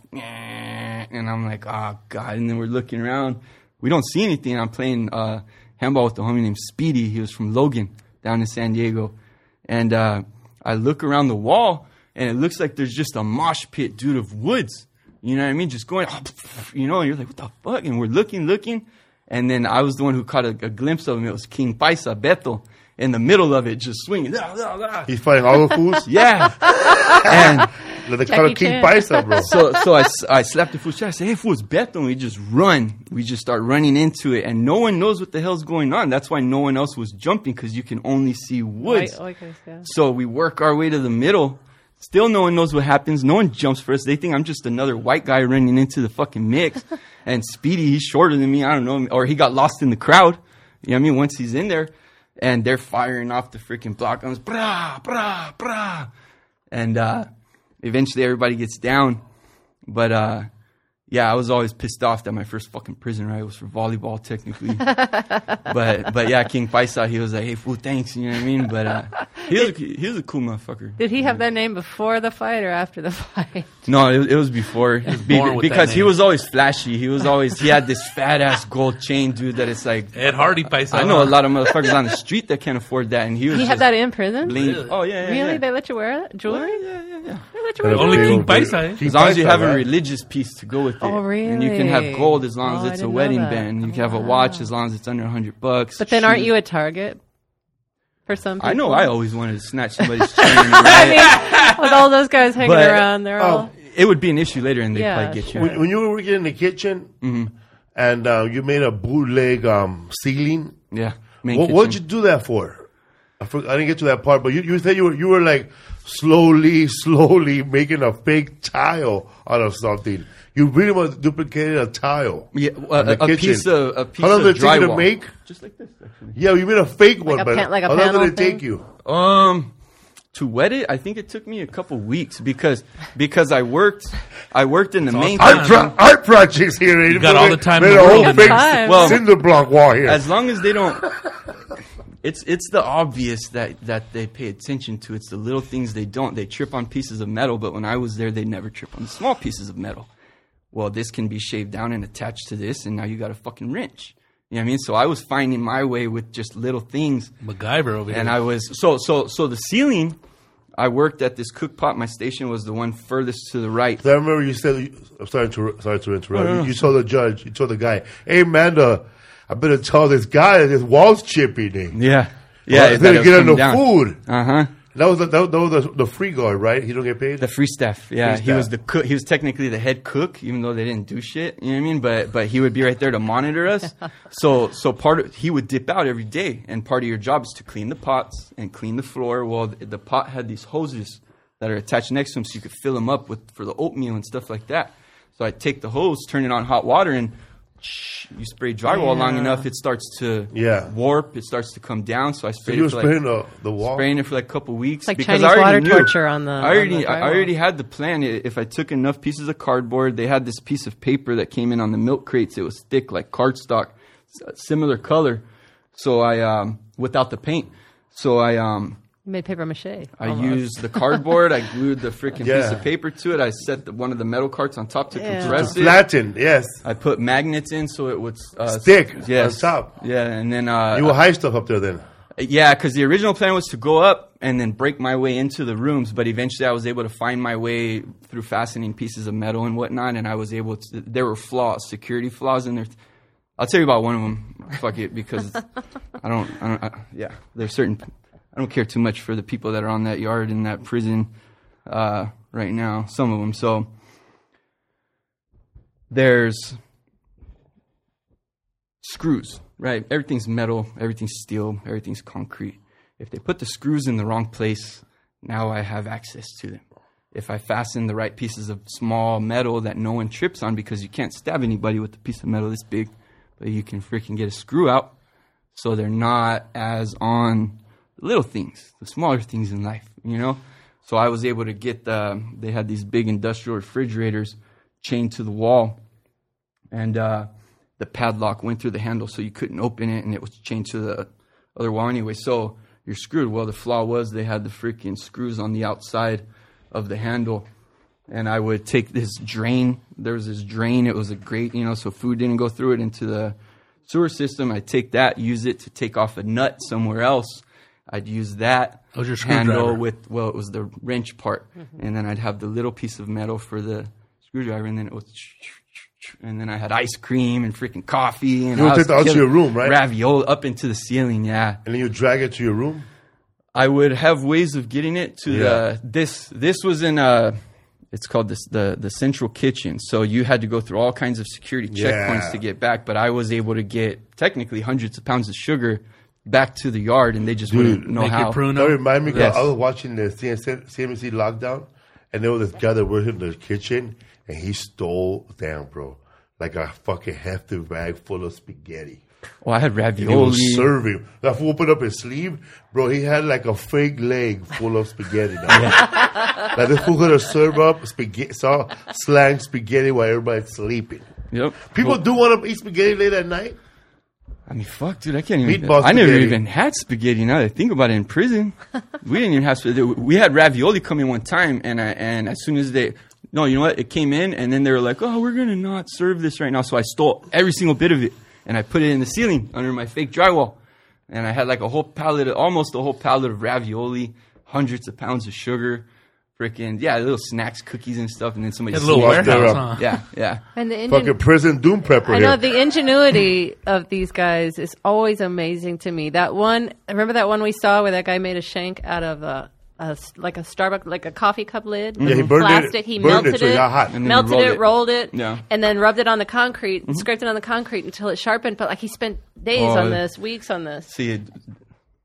And I'm like, oh, God. And then we're looking around. We don't see anything. I'm playing handball with a homie named Speedy. He was from Logan down in San Diego. And I look around the wall, and it looks like there's just a mosh pit, dude, of Woods. You know what I mean? Just going, and you're like, what the fuck? And we're looking. And then I was the one who caught a glimpse of him. It was King Paisa, Beto. In the middle of it, just swinging. He's fighting all the fools? Yeah. And they call him King Paisa, bro. So I slapped the fool's chest. I said, hey, fool, it's Beto. And we just run. We just start running into it. And no one knows what the hell's going on. That's why no one else was jumping, because you can only see Woods. So we work our way to the middle. Still no one knows what happens. No one jumps for us. They think I'm just another white guy running into the fucking mix. And Speedy, he's shorter than me. I don't know. Or he got lost in the crowd. You know what I mean? Once he's in there. And they're firing off the freaking block guns. Brah, brah, brah. And eventually everybody gets down. But yeah, I was always pissed off that my first fucking prison riot was for volleyball, technically. but yeah, King Paisa, he was like, hey, fool, thanks. You know what I mean? But he was a cool motherfucker. Did he have that name before the fight or after the fight? No, it was before. Because he was always flashy. He had this fat ass gold chain, dude, that it's like Ed Hardy Paisa. I know a lot of motherfuckers on the street that can't afford that, and he had that in prison? Really? Oh yeah. Really? Yeah. They let you wear it? Jewelry? Yeah. They let you wear Only jewelry? King Paisa. As long as you have a religious piece to go with it. Oh, really? And you can have gold as long Oh, as I it's a didn't know wedding that. band. You can have a watch as long as it's under $100. But then aren't you a target for some people? I know I always wanted to snatch somebody's chain. I mean, with all those guys hanging around, they're all... It would be an issue later, and they'd Yeah, probably get sure. you. When you were working in the kitchen and you made a bootleg ceiling, Yeah. what did you do that for? I didn't get to that part, but you said you were like slowly making a fake tile out of something. You really much duplicated a tile. Yeah, in the a kitchen. piece of How long did it take you to drywall. make? Just like this, actually. Yeah, you made a fake one, a but pan- like a how long panel did it take thing? you? To wet it, I think it took me a couple weeks because I worked in the main. Art projects here. You got all the time Made in a the whole world. fake Time. Well, cinder block wall here. As long as they don't, it's the obvious that they pay attention to. It's the little things they don't. They trip on pieces of metal, but when I was there, they never trip on the small pieces of metal. Well, this can be shaved down and attached to this, and now you got a fucking wrench. You know what I mean? So I was finding my way with just little things. MacGyver over here. And I was so the ceiling. I worked at this cook pot. My station was the one furthest to the right. I remember you said, I'm sorry to interrupt. You told the judge, you told the guy, hey, Amanda, I better tell this guy that his wall's chipping. Yeah, Well, that to it get him was the coming food. Uh-huh. That was the free guard, right? He don't get paid? The free staff. Yeah, Free he was staff. the cook. He was technically the head cook, even though they didn't do shit. You know what I mean? But he would be right there to monitor us. So he would dip out every day, and part of your job is to clean the pots and clean the floor. Well, the pot had these hoses that are attached next to him, so you could fill them up for the oatmeal and stuff like that. So I'd take the hose, turn it on hot water, and you spray drywall long enough, it starts to warp. It starts to come down. So I So sprayed you were it for spraying the wall? spraying it for like a couple weeks. It's like because Chinese I already water knew. torture on the. I drywall. already had the plan. If I took enough pieces of cardboard, they had this piece of paper that came in on the milk crates. It was thick like cardstock, similar color. So I without the paint. So I You made paper mache. I almost. used the cardboard. I glued the freaking Yeah. piece of paper to it. I set one of the metal carts on top to compress it. Flattened, yes. I put magnets in so it would Stick yes. on top. Yeah, and then You will hide stuff up there then. yeah, because the original plan was to go up and then break my way into the rooms, but eventually I was able to find my way through fastening pieces of metal and whatnot, and I was able to. There were flaws, security flaws in there. I'll tell you about one of them. Fuck it, because there's certain. I don't care too much for the people that are on that yard in that prison right now. Some of them. So there's screws, right? Everything's metal, everything's steel, everything's concrete. If they put the screws in the wrong place, now I have access to them. If I fasten the right pieces of small metal that no one trips on, because you can't stab anybody with a piece of metal this big, but you can freaking get a screw out, so they're not as on the little things, the smaller things in life, you know? So I was able to get they had these big industrial refrigerators chained to the wall, and the padlock went through the handle, so you couldn't open it, and it was chained to the other wall anyway. So you're screwed. Well, the flaw was they had the freaking screws on the outside of the handle, and I would take this drain. There was this drain. It was a grate, you know, so food didn't go through it into the sewer system. I'd take that, use it to take off a nut somewhere else. I'd use that That was your handle screwdriver. with, well, it was the wrench part. And then I'd have the little piece of metal for the screwdriver, and then it was, and then I had ice cream and freaking coffee. And You would I take was that out to killing your room, right? Ravioli up into the ceiling, yeah. And then you drag it to your room? I would have ways of getting it to Yeah. this was in it's called the central kitchen. So you had to go through all kinds of security checkpoints Yeah. to get back, but I was able to get technically hundreds of pounds of sugar back to the yard, and they just wouldn't know Make how. it prune That up. reminded me, 'cause Yes. I was watching the CMC lockdown, and there was this guy that worked in the kitchen, and he stole, damn, bro, like a fucking hefty bag full of spaghetti. Oh, I had And he ravioli. was serving. That fool opened up his sleeve, bro. He had like a fake leg full of spaghetti. Like this fool could have served up spaghetti, slang spaghetti while everybody's sleeping. Yep. People Well, do want to eat spaghetti late at night. I mean, fuck, dude, I can't even. Meatball I never spaghetti. even had spaghetti. Now that I think about it, in prison, we didn't even have spaghetti. We had ravioli come in one time, and as soon as you know what? It came in, and then they were like, "Oh, we're gonna not serve this right now." So I stole every single bit of it, and I put it in the ceiling under my fake drywall, and I had like almost a whole pallet of ravioli, hundreds of pounds of sugar, freaking little snacks, cookies, and stuff, and then somebody Had a little Locked there warehouse, up. huh? yeah. And the Fucking prison doom prepper I here. know the ingenuity of these guys is always amazing to me. Remember that one we saw where that guy made a shank out of like a Starbucks, like a coffee cup lid? Yeah, he burned it. Plastic. He Burned melted it so it got hot. And then melted rolled it, it. rolled it, Yeah. and then rubbed it on the concrete and scraped it on the concrete until it sharpened. But like he spent days Oh, on this, weeks on this. See, Yeah.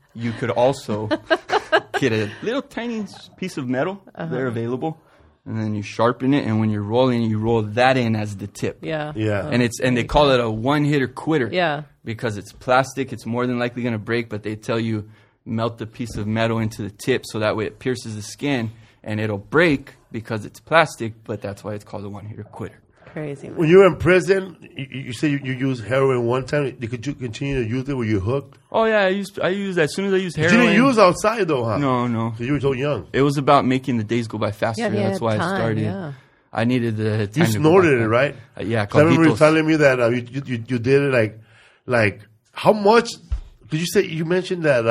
you could also get a little tiny piece of metal. They're available. And then you sharpen it, and when you're rolling, you roll that in as the tip. Yeah. Yeah. And they call it a one-hitter quitter. Yeah. Because it's plastic, it's more than likely going to break, but they tell you melt the piece of metal into the tip so that way it pierces the skin, and it'll break because it's plastic, but that's why it's called a one-hitter quitter. Crazy, man. When you were in prison, you say you used heroin one time. Could you continue to use it? Were you hooked? Oh, yeah, I used as soon as I used You heroin. didn't use outside, though, huh? No. So you were so young. It was about making the days go by faster. Yeah, That's why time, I started. yeah. I needed the time You to go snorted by it, right? Yeah, So I remember you calditos. telling me that you did it like how much? Did you say you mentioned that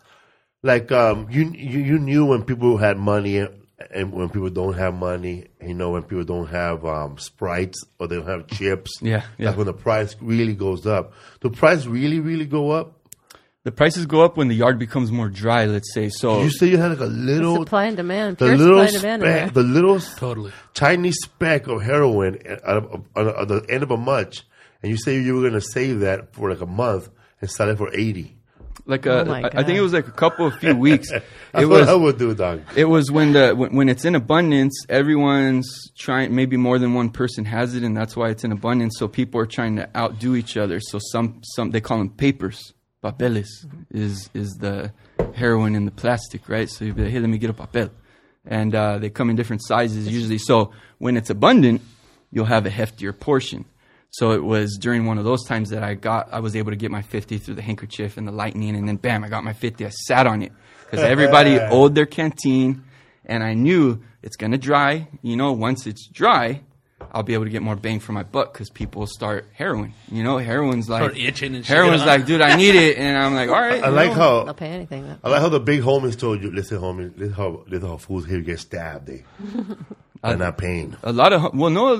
you knew when people had money and when people don't have money, you know, when people don't have Sprites or they don't have chips. Yeah. That's when the price really goes up. The price really go up. The prices go up when the yard becomes more dry, let's say. So You say you had like a little Supply and demand. the Pure little supply and demand. in speck, there. the little Totally. tiny speck of heroin at the end of a month, and you say you were going to save that for like a month and sell it for 80. like Oh my I think it God. was like a few weeks. That's It what I was would do, dog. it was when it's in abundance, everyone's trying. Maybe more than one person has it, and that's why it's in abundance. So people are trying to outdo each other. So some they call them papers. Papeles is the heroin in the plastic, right? So you be like, hey, let me get a papel. And they come in different sizes usually. So when it's abundant, you'll have a heftier portion. So it was during one of those times that I was able to get my 50 through the handkerchief and the lightning, and then bam, I got my 50. I sat on it because everybody owed their canteen, and I knew it's going to dry. You know, once it's dry, I'll be able to get more bang for my buck because people start heroin. You know, heroin's like Start itching and shit. heroin's like, dude, I need it, and I'm like, all right. I you like know. They'll pay anything. Though. I like how the big homies told you, listen, homie, listen how fools here get stabbed. They're not paying. A lot of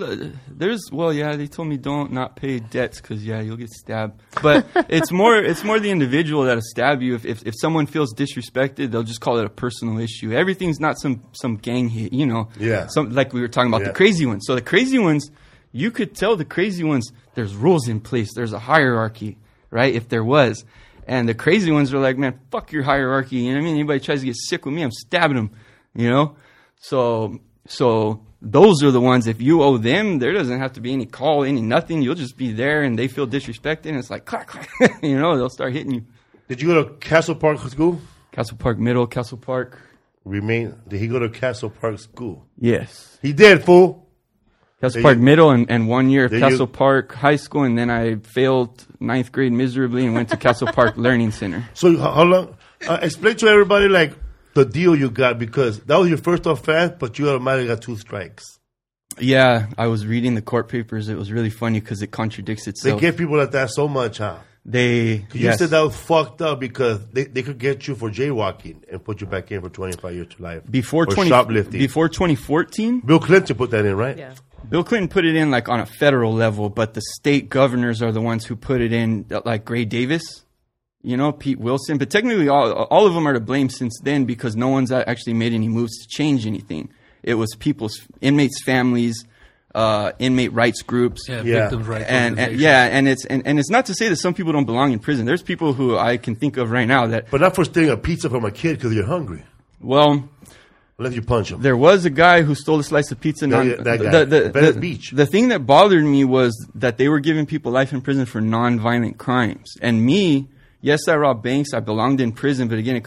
they told me don't not pay debts because you'll get stabbed. But it's more the individual that'll stab you. If someone feels disrespected, they'll just call it a personal issue. Everything's not some gang hit, you know. Yeah. Some like we were talking about Yeah. the crazy ones. So the crazy ones, you could tell the crazy ones there's rules in place. There's a hierarchy, right? If there was. And the crazy ones are like, man, fuck your hierarchy. You know what I mean? Anybody tries to get sick with me, I'm stabbing them, you know? So those are the ones, if you owe them, there doesn't have to be any call, any nothing. You'll just be there and they feel disrespected and it's like, clack, clack. You know, they'll start hitting you. Did you go to Castle Park School? Castle Park Middle, Castle Park. Did he go to Castle Park School? Yes. He did, fool. Castle There Park you- Middle and 1 year of there Castle you- Park High School, and then I failed 9th grade miserably and went to Castle Park Learning Center. So how long? Explain to everybody like the deal you got, because that was your first offense, but you automatically got 2 strikes. Yeah, I was reading the court papers. It was really funny because it contradicts They itself. give people like that so much, huh? You You said that was fucked up because they could get you for jaywalking and put you back in for 25 years to life. before or shoplifting. before 2014. Bill Clinton put that in, right? Yeah. Bill Clinton put it in like on a federal level, but the state governors are the ones who put it in, like Gray Davis, you know, Pete Wilson. But technically, all of them are to blame since then because no one's actually made any moves to change anything. It was inmates' families, inmate rights groups. Yeah, Yeah. victims' rights. And organizations. it's not to say that some people don't belong in prison. There's people who I can think of right now that, But not for stealing a pizza from a kid because you're hungry. well, Unless you punch him. there was a guy who stole a slice of pizza. That guy. Venice Beach. The thing that bothered me was that they were giving people life in prison for non-violent crimes. And me, yes, I robbed banks. I belonged in prison. But again,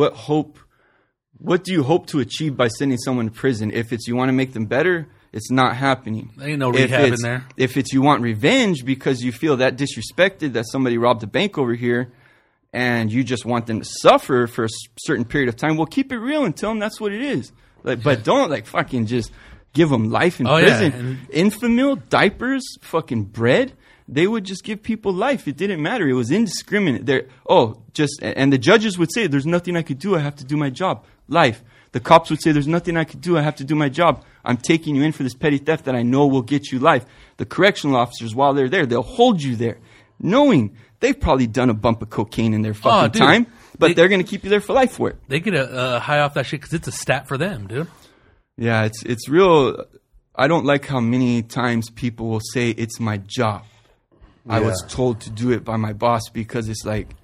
what do you hope to achieve by sending someone to prison? If it's you want to make them better, it's not happening. There ain't no If rehab in it's- there. If it's you want revenge because you feel that disrespected that somebody robbed a bank over here, and you just want them to suffer for a certain period of time, well, keep it real and tell them that's what it is. Like, but don't like fucking just give them life in Oh, yeah, prison. Infamil, diapers, fucking bread. They would just give people life. It didn't matter. It was indiscriminate. And the judges would say, "There's nothing I could do. I have to do my job." Life. The cops would say, "There's nothing I could do. I have to do my job. I'm taking you in for this petty theft that I know will get you life." The correctional officers, while they're there, they'll hold you there, knowing they've probably done a bump of cocaine in their fucking dude. time, but they're going to keep you there for life for it. They get a high off that shit because it's a stat for them, dude. Yeah, it's real. I don't like how many times people will say it's my job. I was told to do it by my boss because it's like,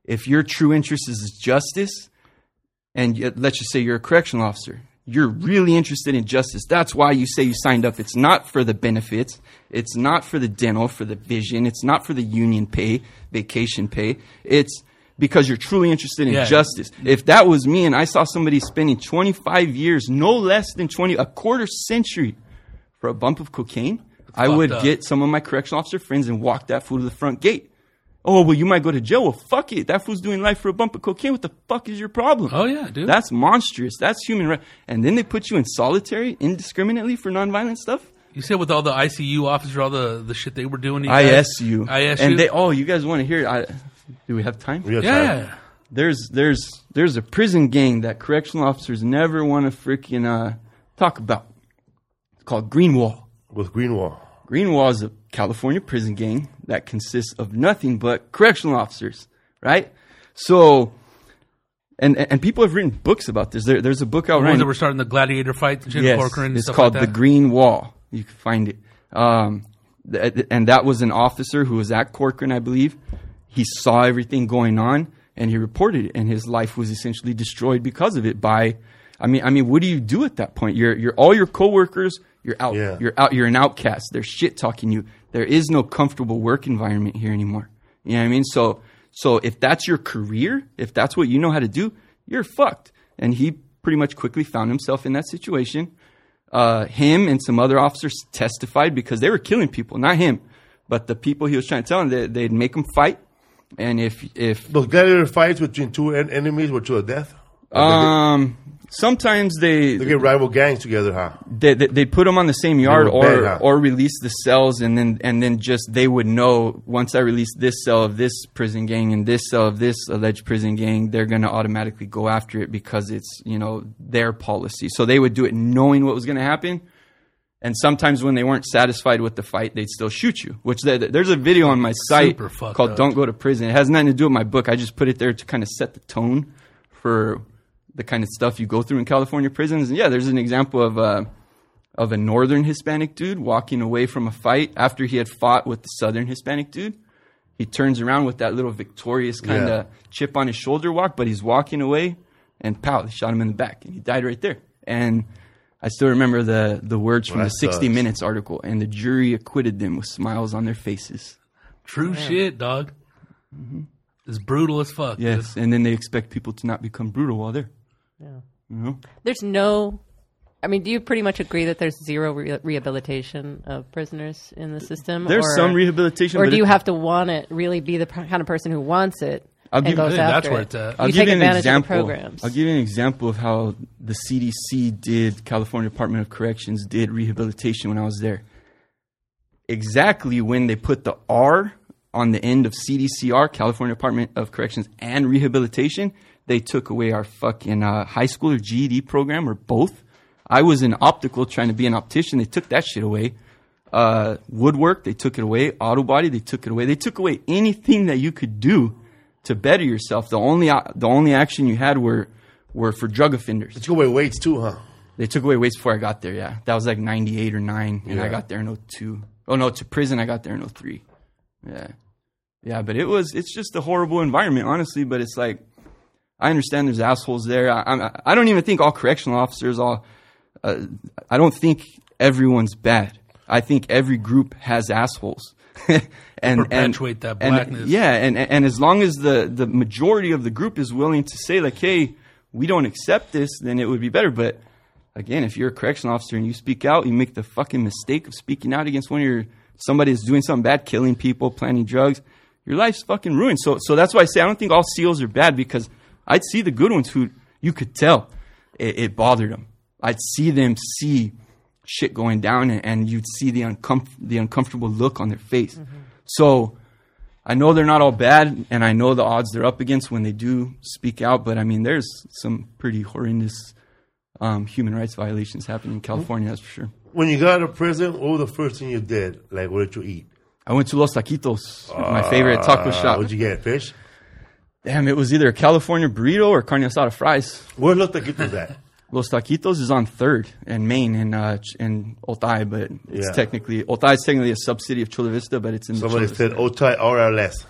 if your true interest is justice, and let's just say you're a correctional officer, you're really interested in justice. That's why you say you signed up. It's not for the benefits. It's not for the dental, for the vision. It's not for the union pay, vacation pay. It's because you're truly interested in justice. If that was me and I saw somebody spending 25 years, no less than a quarter century for a bump of cocaine, I would get some of my correctional officer friends and walk that fool to the front gate. Oh, well, you might go to jail. Well, fuck it. That fool's doing life for a bump of cocaine. What the fuck is your problem? Oh, yeah, dude. That's monstrous. That's human rights. And then they put you in solitary indiscriminately for nonviolent stuff? You said with all the ICU officers, all the shit they were doing. ISU. And you guys want to hear it? Do we have time? We have time. There's a prison gang that correctional officers never want to freaking talk about. It's called Greenwall. With Greenwall. Greenwall is a California prison gang that consists of nothing but correctional officers, right? So, and people have written books about this. There's a book out right now. That were starting the gladiator fights and shit. Yes, Corcoran and it's stuff called like The that. Green Wall. You can find it. And that was an officer who was at Corcoran, I believe. He saw everything going on, and he reported it, and his life was essentially destroyed because of it. I mean, what do you do at that point? You're all your coworkers. You're out. Yeah. You're out. You're an outcast. They're shit talking you. There is no comfortable work environment here anymore. You know what I mean? So if that's your career, if that's what you know how to do, you're fucked. And he pretty much quickly found himself in that situation. Him and some other officers testified because they were killing people, not him, but the people he was trying to tell them. They'd make them fight. And if those gladiator fights between two enemies were to a death. Sometimes they get rival gangs together, huh? They put them on the same yard bad, huh? or release the cells, and then just they would know once I release this cell of this prison gang and this cell of this alleged prison gang, they're going to automatically go after it because it's their policy. So they would do it knowing what was going to happen. And sometimes when they weren't satisfied with the fight, they'd still shoot you. Which there's a video on my site called up. "Don't Go to Prison." It has nothing to do with my book. I just put it there to kind of set the tone for the kind of stuff you go through in California prisons. And yeah, there's an example of a northern Hispanic dude walking away from a fight after he had fought with the southern Hispanic dude. He turns around with that little victorious kind of chip on his shoulder walk, but he's walking away, and pow, they shot him in the back, and he died right there. And I still remember the words from the 60 Minutes article, and the jury acquitted them with smiles on their faces. True shit, dog. Mm-hmm. It's brutal as fuck. Yes, and then they expect people to not become brutal while they're... Yeah. There's no... I mean, do you pretty much agree that there's zero rehabilitation of prisoners in the system? There's some rehabilitation. Or do you have to want it, really be the kind of person who wants it and goes after that's where it's at. I'll you give take you an advantage example. of the programs. I'll give you an example of how the CDC did, California Department of Corrections did rehabilitation when I was there. Exactly when they put the R on the end of CDCR, California Department of Corrections, and rehabilitation, they took away our fucking high school or GED program, or both. I was in optical trying to be an optician. They took that shit away. Woodwork, they took it away. Auto body, they took it away. They took away anything that you could do to better yourself. The only action you had were for drug offenders. They took away weights too, huh? They took away weights before I got there, yeah. That was like 98 or 9, and I got there in 02. Oh, no, to prison, I got there in 03. Yeah. Yeah, but it's just a horrible environment, honestly, but it's like, I understand there's assholes there. I don't even think all correctional officers, I don't think everyone's bad. I think every group has assholes. and perpetuate that blackness. And as long as the majority of the group is willing to say, like, hey, we don't accept this, then it would be better. But again, if you're a correctional officer and you speak out, you make the fucking mistake of speaking out against somebody that's doing something bad, killing people, planting drugs, your life's fucking ruined. So that's why I say I don't think all SEALs are bad, because I'd see the good ones who you could tell it bothered them. I'd see them see shit going down, and you'd see the uncomfortable look on their face. Mm-hmm. So I know they're not all bad, and I know the odds they're up against when they do speak out, but I mean, there's some pretty horrendous human rights violations happening in California, that's for sure. When you got out of prison, what was the first thing you did? Like, what did you eat? I went to Los Taquitos, my favorite taco shop. What'd you get, fish? Damn, it was either a California burrito or carne asada fries. Where's Los Taquitos at? Los Taquitos is on 3rd and Main in Otay, but it's technically, Otay is technically a subsidy of Chula Vista, but it's in Somebody the said Otay or less.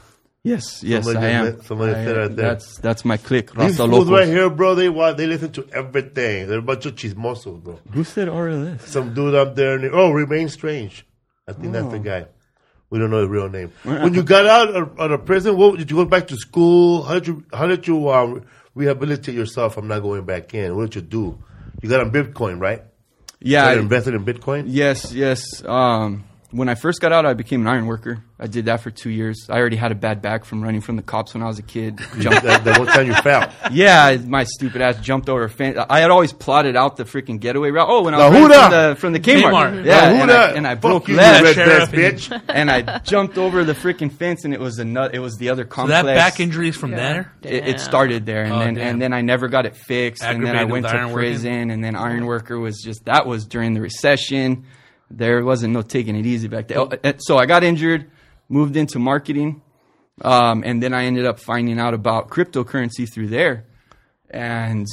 Yes, Somebody I am. somebody said right there. That's my clique. These Rasta fools right Locos. here, bro, they listen to everything. They're a bunch of chismosos, bro. Who said RLS? Some dude up there, Remain Strange. I think that's the guy. We don't know his real name. When you got out of prison, did you go back to school? How did you rehabilitate yourself from not going back in? What did you do? You got on Bitcoin, right? Yeah, You invested in Bitcoin? yes. When I first got out, I became an iron worker. I did that for 2 years. I already had a bad back from running from the cops when I was a kid. The one time you fell. Yeah, my stupid ass jumped over a fence. I had always plotted out the freaking getaway route. Oh, when I was running from the Kmart. Kmart. Yeah, and I broke you, legs. red vest, bitch. And I jumped over the freaking fence, and it was the other So complex. that back injury is from there? It started there, and then I never got it fixed, and then I Aggravated went with to iron prison, working? and then iron worker that was during the recession. There wasn't no taking it easy back then. So I got injured, moved into marketing, and then I ended up finding out about cryptocurrency through there, and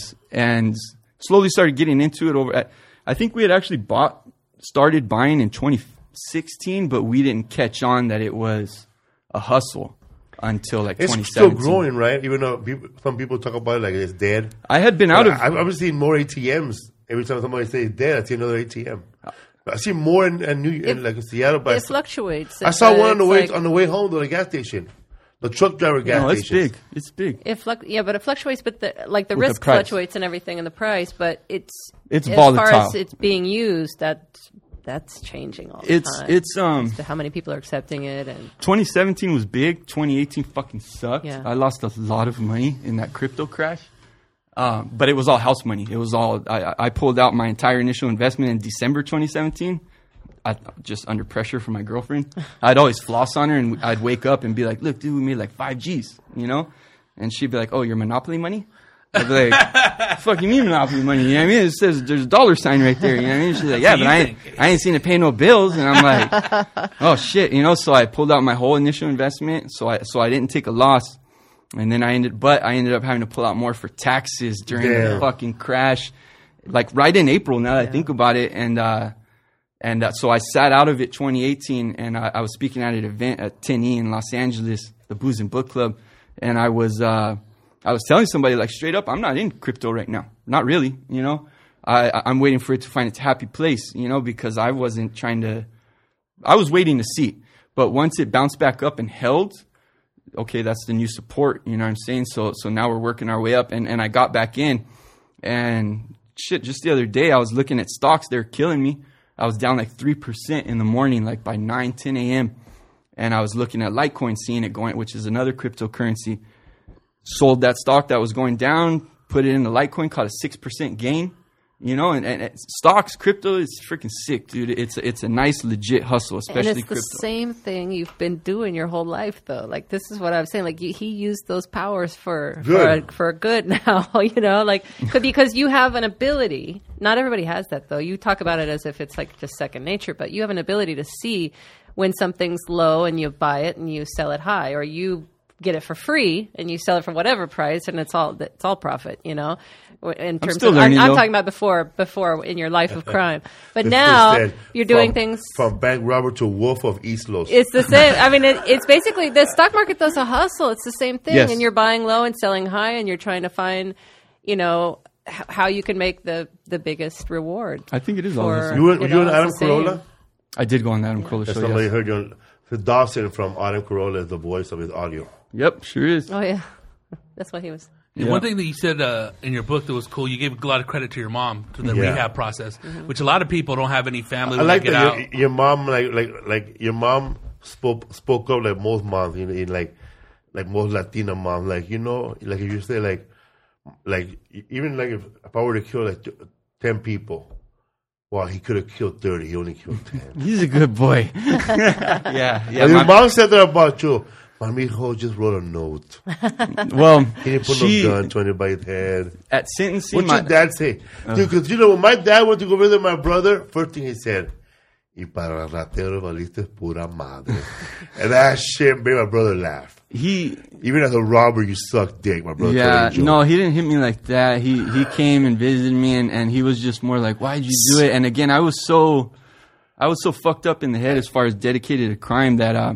slowly started getting into it. I think we had actually started buying in 2016, but we didn't catch on that it was a hustle until like It's 2017. still growing, right? Even though some people talk about it like it's dead. I had been out of. I've seen more ATMs. Every time somebody says it's dead, I see another ATM. I see more in Seattle. But It fluctuates. I saw one It's on the way home to the gas station. The truck driver gas No, it's station. big. It's big. but it fluctuates. But the the risk price. fluctuates and everything in the price. But it's as volatile. far as it's being used, that's changing all the time. It's So how many people are accepting it? And 2017 was big. 2018 fucking sucked. Yeah. I lost a lot of money in that crypto crash. But it was all house money. It was all I pulled out my entire initial investment in December 2017. Just under pressure from my girlfriend. I'd always floss on her, and I'd wake up and be like, "Look, dude, we made like 5 G's," you know. And she'd be like, "Oh, your Monopoly money?" I'd be like, "Fuck you mean Monopoly money?" You know what I mean? It says there's a dollar sign right there. You know what I mean? She's like, "Yeah, but I ain't seen it pay no bills." And I'm like, "Oh shit," you know. So I pulled out my whole initial investment. So I didn't take a loss. And then I ended up having to pull out more for taxes during the fucking crash, like right in April. Now that I think about it, and so I sat out of it 2018, and I was speaking at an event at 10E in Los Angeles, the Booze and Book Club, and I was telling somebody like straight up, I'm not in crypto right now, not really, you know. I'm waiting for it to find its happy place, you know, because I was waiting to see, but once it bounced back up and held. Okay, that's the new support, you know what I'm saying? So now we're working our way up, and I got back in, and shit, just the other day I was looking at stocks, they're killing me. I was down like 3% in the morning, like by 9, 10 a.m., and I was looking at Litecoin, seeing it going, which is another cryptocurrency. Sold that stock that was going down, put it into Litecoin, caught a 6% gain. You know, and stocks, crypto is freaking sick, dude. It's a nice, legit hustle, especially and it's crypto. the same thing you've been doing your whole life, though. Like, this is what I'm saying. Like, he used those powers for good now, you know, like, because you have an ability. Not everybody has that, though. You talk about it as if it's like just second nature, but you have an ability to see when something's low and you buy it and you sell it high, or you get it for free and you sell it for whatever price, and it's all profit, you know. In terms still of, learning, I'm though. talking about before in your life of crime, but now you're doing things from bank robber to wolf of East Los. It's the same. I mean, it's basically the stock market does a hustle. It's the same thing, Yes. and you're buying low and selling high, and you're trying to find, you know, how you can make the biggest reward. I think it is all for- hustle. You and know, Adam it's the same. Carolla? I did go on that Adam Carolla show. Somebody Yes. heard you. So Dawson from Adam Carolla is the voice of his audio. Yep, sure is. Oh yeah, that's what he was. And Yeah. one thing that you said in your book that was cool, you gave a lot of credit to your mom to the Yeah. rehab process, which a lot of people don't have any family I when like they get out. that your mom like your mom spoke up like most moms in like most Latina moms, like, you know, like if you say like even like if I were to kill like 10 people, well, he could have killed 30, he only killed 10. He's a good boy. yeah. And your mom said that about you. My mijo just wrote a note. Well, He didn't put no gun to anybody's head. at sentencing, What's your dad say? Because, you know, when my dad went to go visit my brother, first thing he said, y para ratero valiste pura madre. And that shit made my brother laugh. Even as a robber, you suck dick, my brother. Yeah, told me, no, he didn't hit me like that. He came and visited me, and he was just more like, "Why'd you do it?" And again, I was so fucked up in the head as far as dedicated to crime that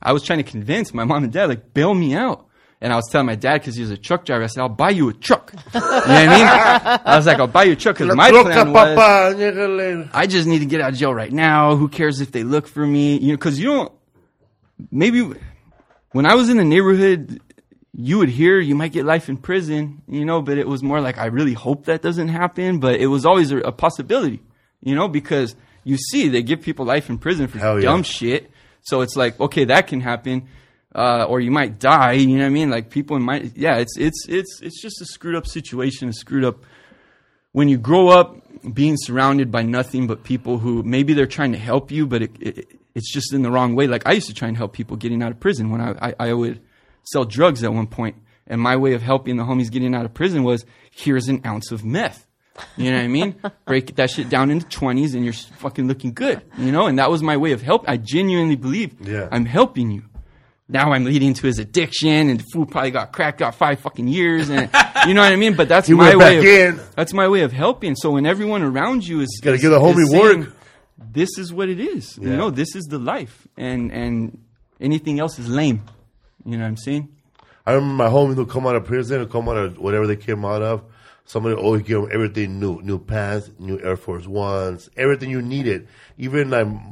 I was trying to convince my mom and dad, like, bail me out. And I was telling my dad, because he was a truck driver, I said, I'll buy you a truck. You know what I mean? I was like, I'll buy you a truck, because my plan was, I just need to get out of jail right now. Who cares if they look for me? You know, because you don't, maybe when I was in the neighborhood, you would hear you might get life in prison, you know, but it was more like, I really hope that doesn't happen. But it was always a possibility, you know, because you see they give people life in prison for dumb shit. So it's like, okay, that can happen. Or you might die, you know what I mean? Like people might, it's just a screwed up situation, when you grow up being surrounded by nothing but people who maybe they're trying to help you, but it's just in the wrong way. Like I used to try and help people getting out of prison when I would sell drugs at one point. And my way of helping the homies getting out of prison was, here's an ounce of meth. You know what I mean? Break that shit down into 20s and you're fucking looking good, you know? And that was my way of help. I genuinely believe I'm helping you. Now I'm leading to his addiction, and the fool probably got cracked, got 5 fucking years, and you know what I mean. But that's my way of helping. So when everyone around you is gotta give the homie work, this is what it is. You know, this is the life, and anything else is lame. You know what I'm saying? I remember my homies who come out of prison or come out of whatever they came out of. Somebody always give them everything new pants, new Air Force Ones, everything you needed, even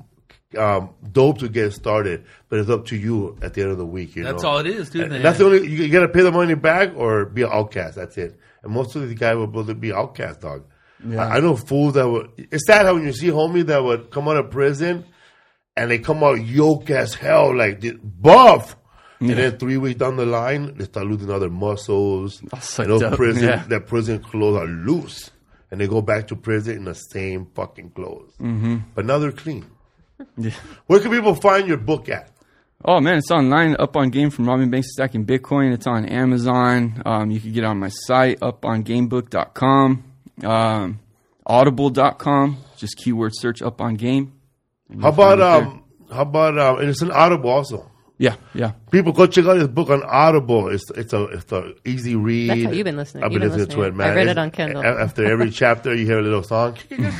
dope to get started, but it's up to you at the end of the week. That's all it is, dude. That's the only, you got to pay the money back or be an outcast. That's it. And most of these guys will be outcast, dog. Yeah. I know fools that would. It's sad how when you see homies that would come out of prison and they come out yoked as hell, like buff. And then 3 weeks down the line, they start losing all their muscles. Their prison clothes are loose. And they go back to prison in the same fucking clothes. Mm-hmm. But now they're clean. Yeah. Where can people find your book at? Oh man, it's online, Up on Game from Robbing Banks to Stacking Bitcoin. It's on Amazon. You can get on my site, upongamebook.com, audible.com. Just keyword search Up on Game. How about and it's an Audible also. Yeah. People go check out his book on Audible. It's a easy read. That's how you've been listening. I've been listening to it, man. I read it on Kindle. After every chapter, you hear a little song.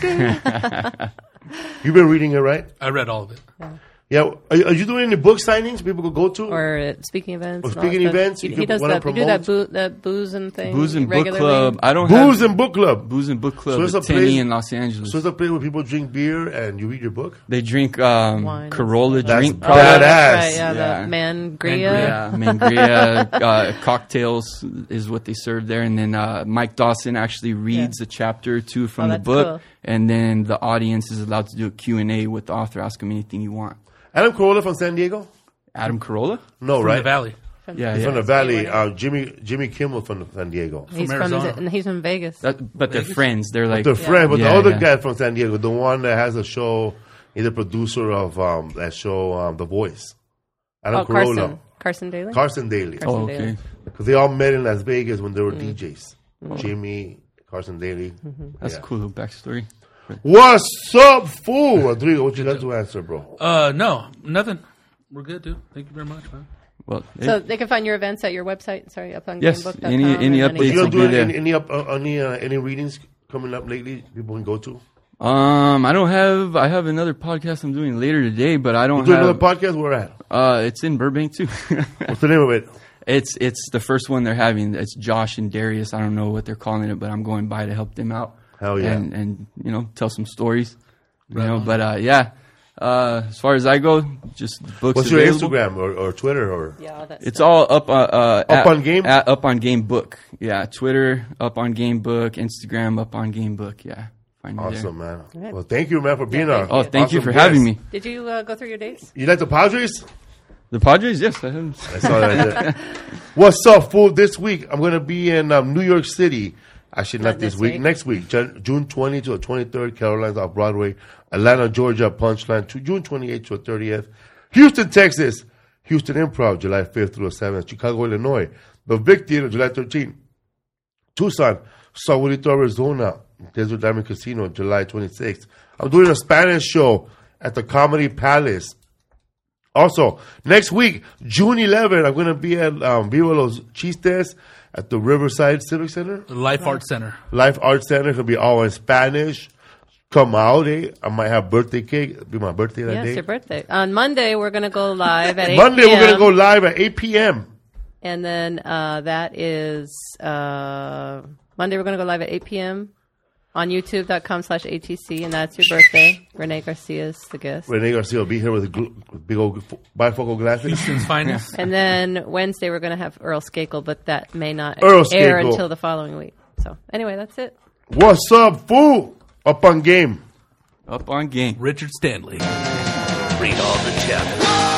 You've been reading it, right? I read all of it. Yeah. Are you doing any book signings people could go to? Or speaking events? Or speaking events? He does that. You do that booze and thing. Booze and book club. I don't Booze and book club. Booze and book club. So it's a place in Los Angeles. So it's a place where people drink beer and you read your book? They drink Corolla drink. That's badass. That's right, the Mangria. Mangria. Cocktails is what they serve there. And then Mike Dawson actually reads a chapter or two from the book. Cool. And then the audience is allowed to do a Q&A with the author. Ask him anything you want. Adam Carolla from San Diego? Adam Carolla? No, from right? The Valley. He's from the Valley. Jimmy Kimmel from San Diego. He's from Vegas. But they're friends. They're like... They're friends. But the other guy from San Diego, the one that has a show, he's the producer of that show, The Voice. Adam Carolla. Carson Daly? Carson Daly. Okay. Because they all met in Las Vegas when they were DJs. Jimmy, Carson Daly. That's a cool little backstory. What's up, fool? Rodrigo, what you got to answer, bro? No, nothing. We're good, dude. Thank you very much, man. Well, so they can find your events at your website. Sorry, upongamebook.com. Yes, any updates? You do any readings coming up lately? People can go to. I have another podcast I'm doing later today, but I don't have another podcast. Where at? It's in Burbank too. What's the name of it? It's the first one they're having. It's Josh and Darius. I don't know what they're calling it, but I'm going by to help them out. Hell yeah. And tell some stories. But as far as I go, just books. What's available. Your Instagram or Twitter or? Yeah, that's it's all up on Game. At Up on Game Book. Yeah, Twitter Up on Game Book, Instagram Up on Game Book. Yeah, find me awesome, there. Man. Well, thank you, man, for being on. Oh, thank you for having me. Did you go through your dates? You like the Padres? The Padres, yes. I saw that. What's up, fool? This week I'm going to be in New York City. Actually, not this week. Next week, June 20 to the 23rd, Caroline's off Broadway. Atlanta, Georgia, Punchline, June 28th to the 30th. Houston, Texas, Houston Improv, July 5th through the 7th. Chicago, Illinois, the Vic Theater, July 13th. Tucson, Sahuarito, Arizona, Desert Diamond Casino, July 26th. I'm doing a Spanish show at the Comedy Palace. Also, next week, June 11th, I'm going to be at Viva Los Chistes at the Riverside Civic Center. Life Arts Center. Life Arts Center. It'll be all in Spanish. come out, I might have birthday cake. It'll be my birthday that Yes, day. your birthday. On Monday, we're going to go live at 8 Monday, p.m. we're going to go live at 8 p.m. And then that is Monday, we're going to go live at 8 p.m. on youtube.com/ATC, and that's your birthday. Renee Garcia's the guest. Renee Garcia will be here with big old bifocal glasses. Houston's finest. And then Wednesday, we're going to have Earl Skakel, but that may not Earl air Skakel. until the following week. So anyway, that's it. What's up, fool? Up on game. Up on game. Richard Stanley. Read all the chapters.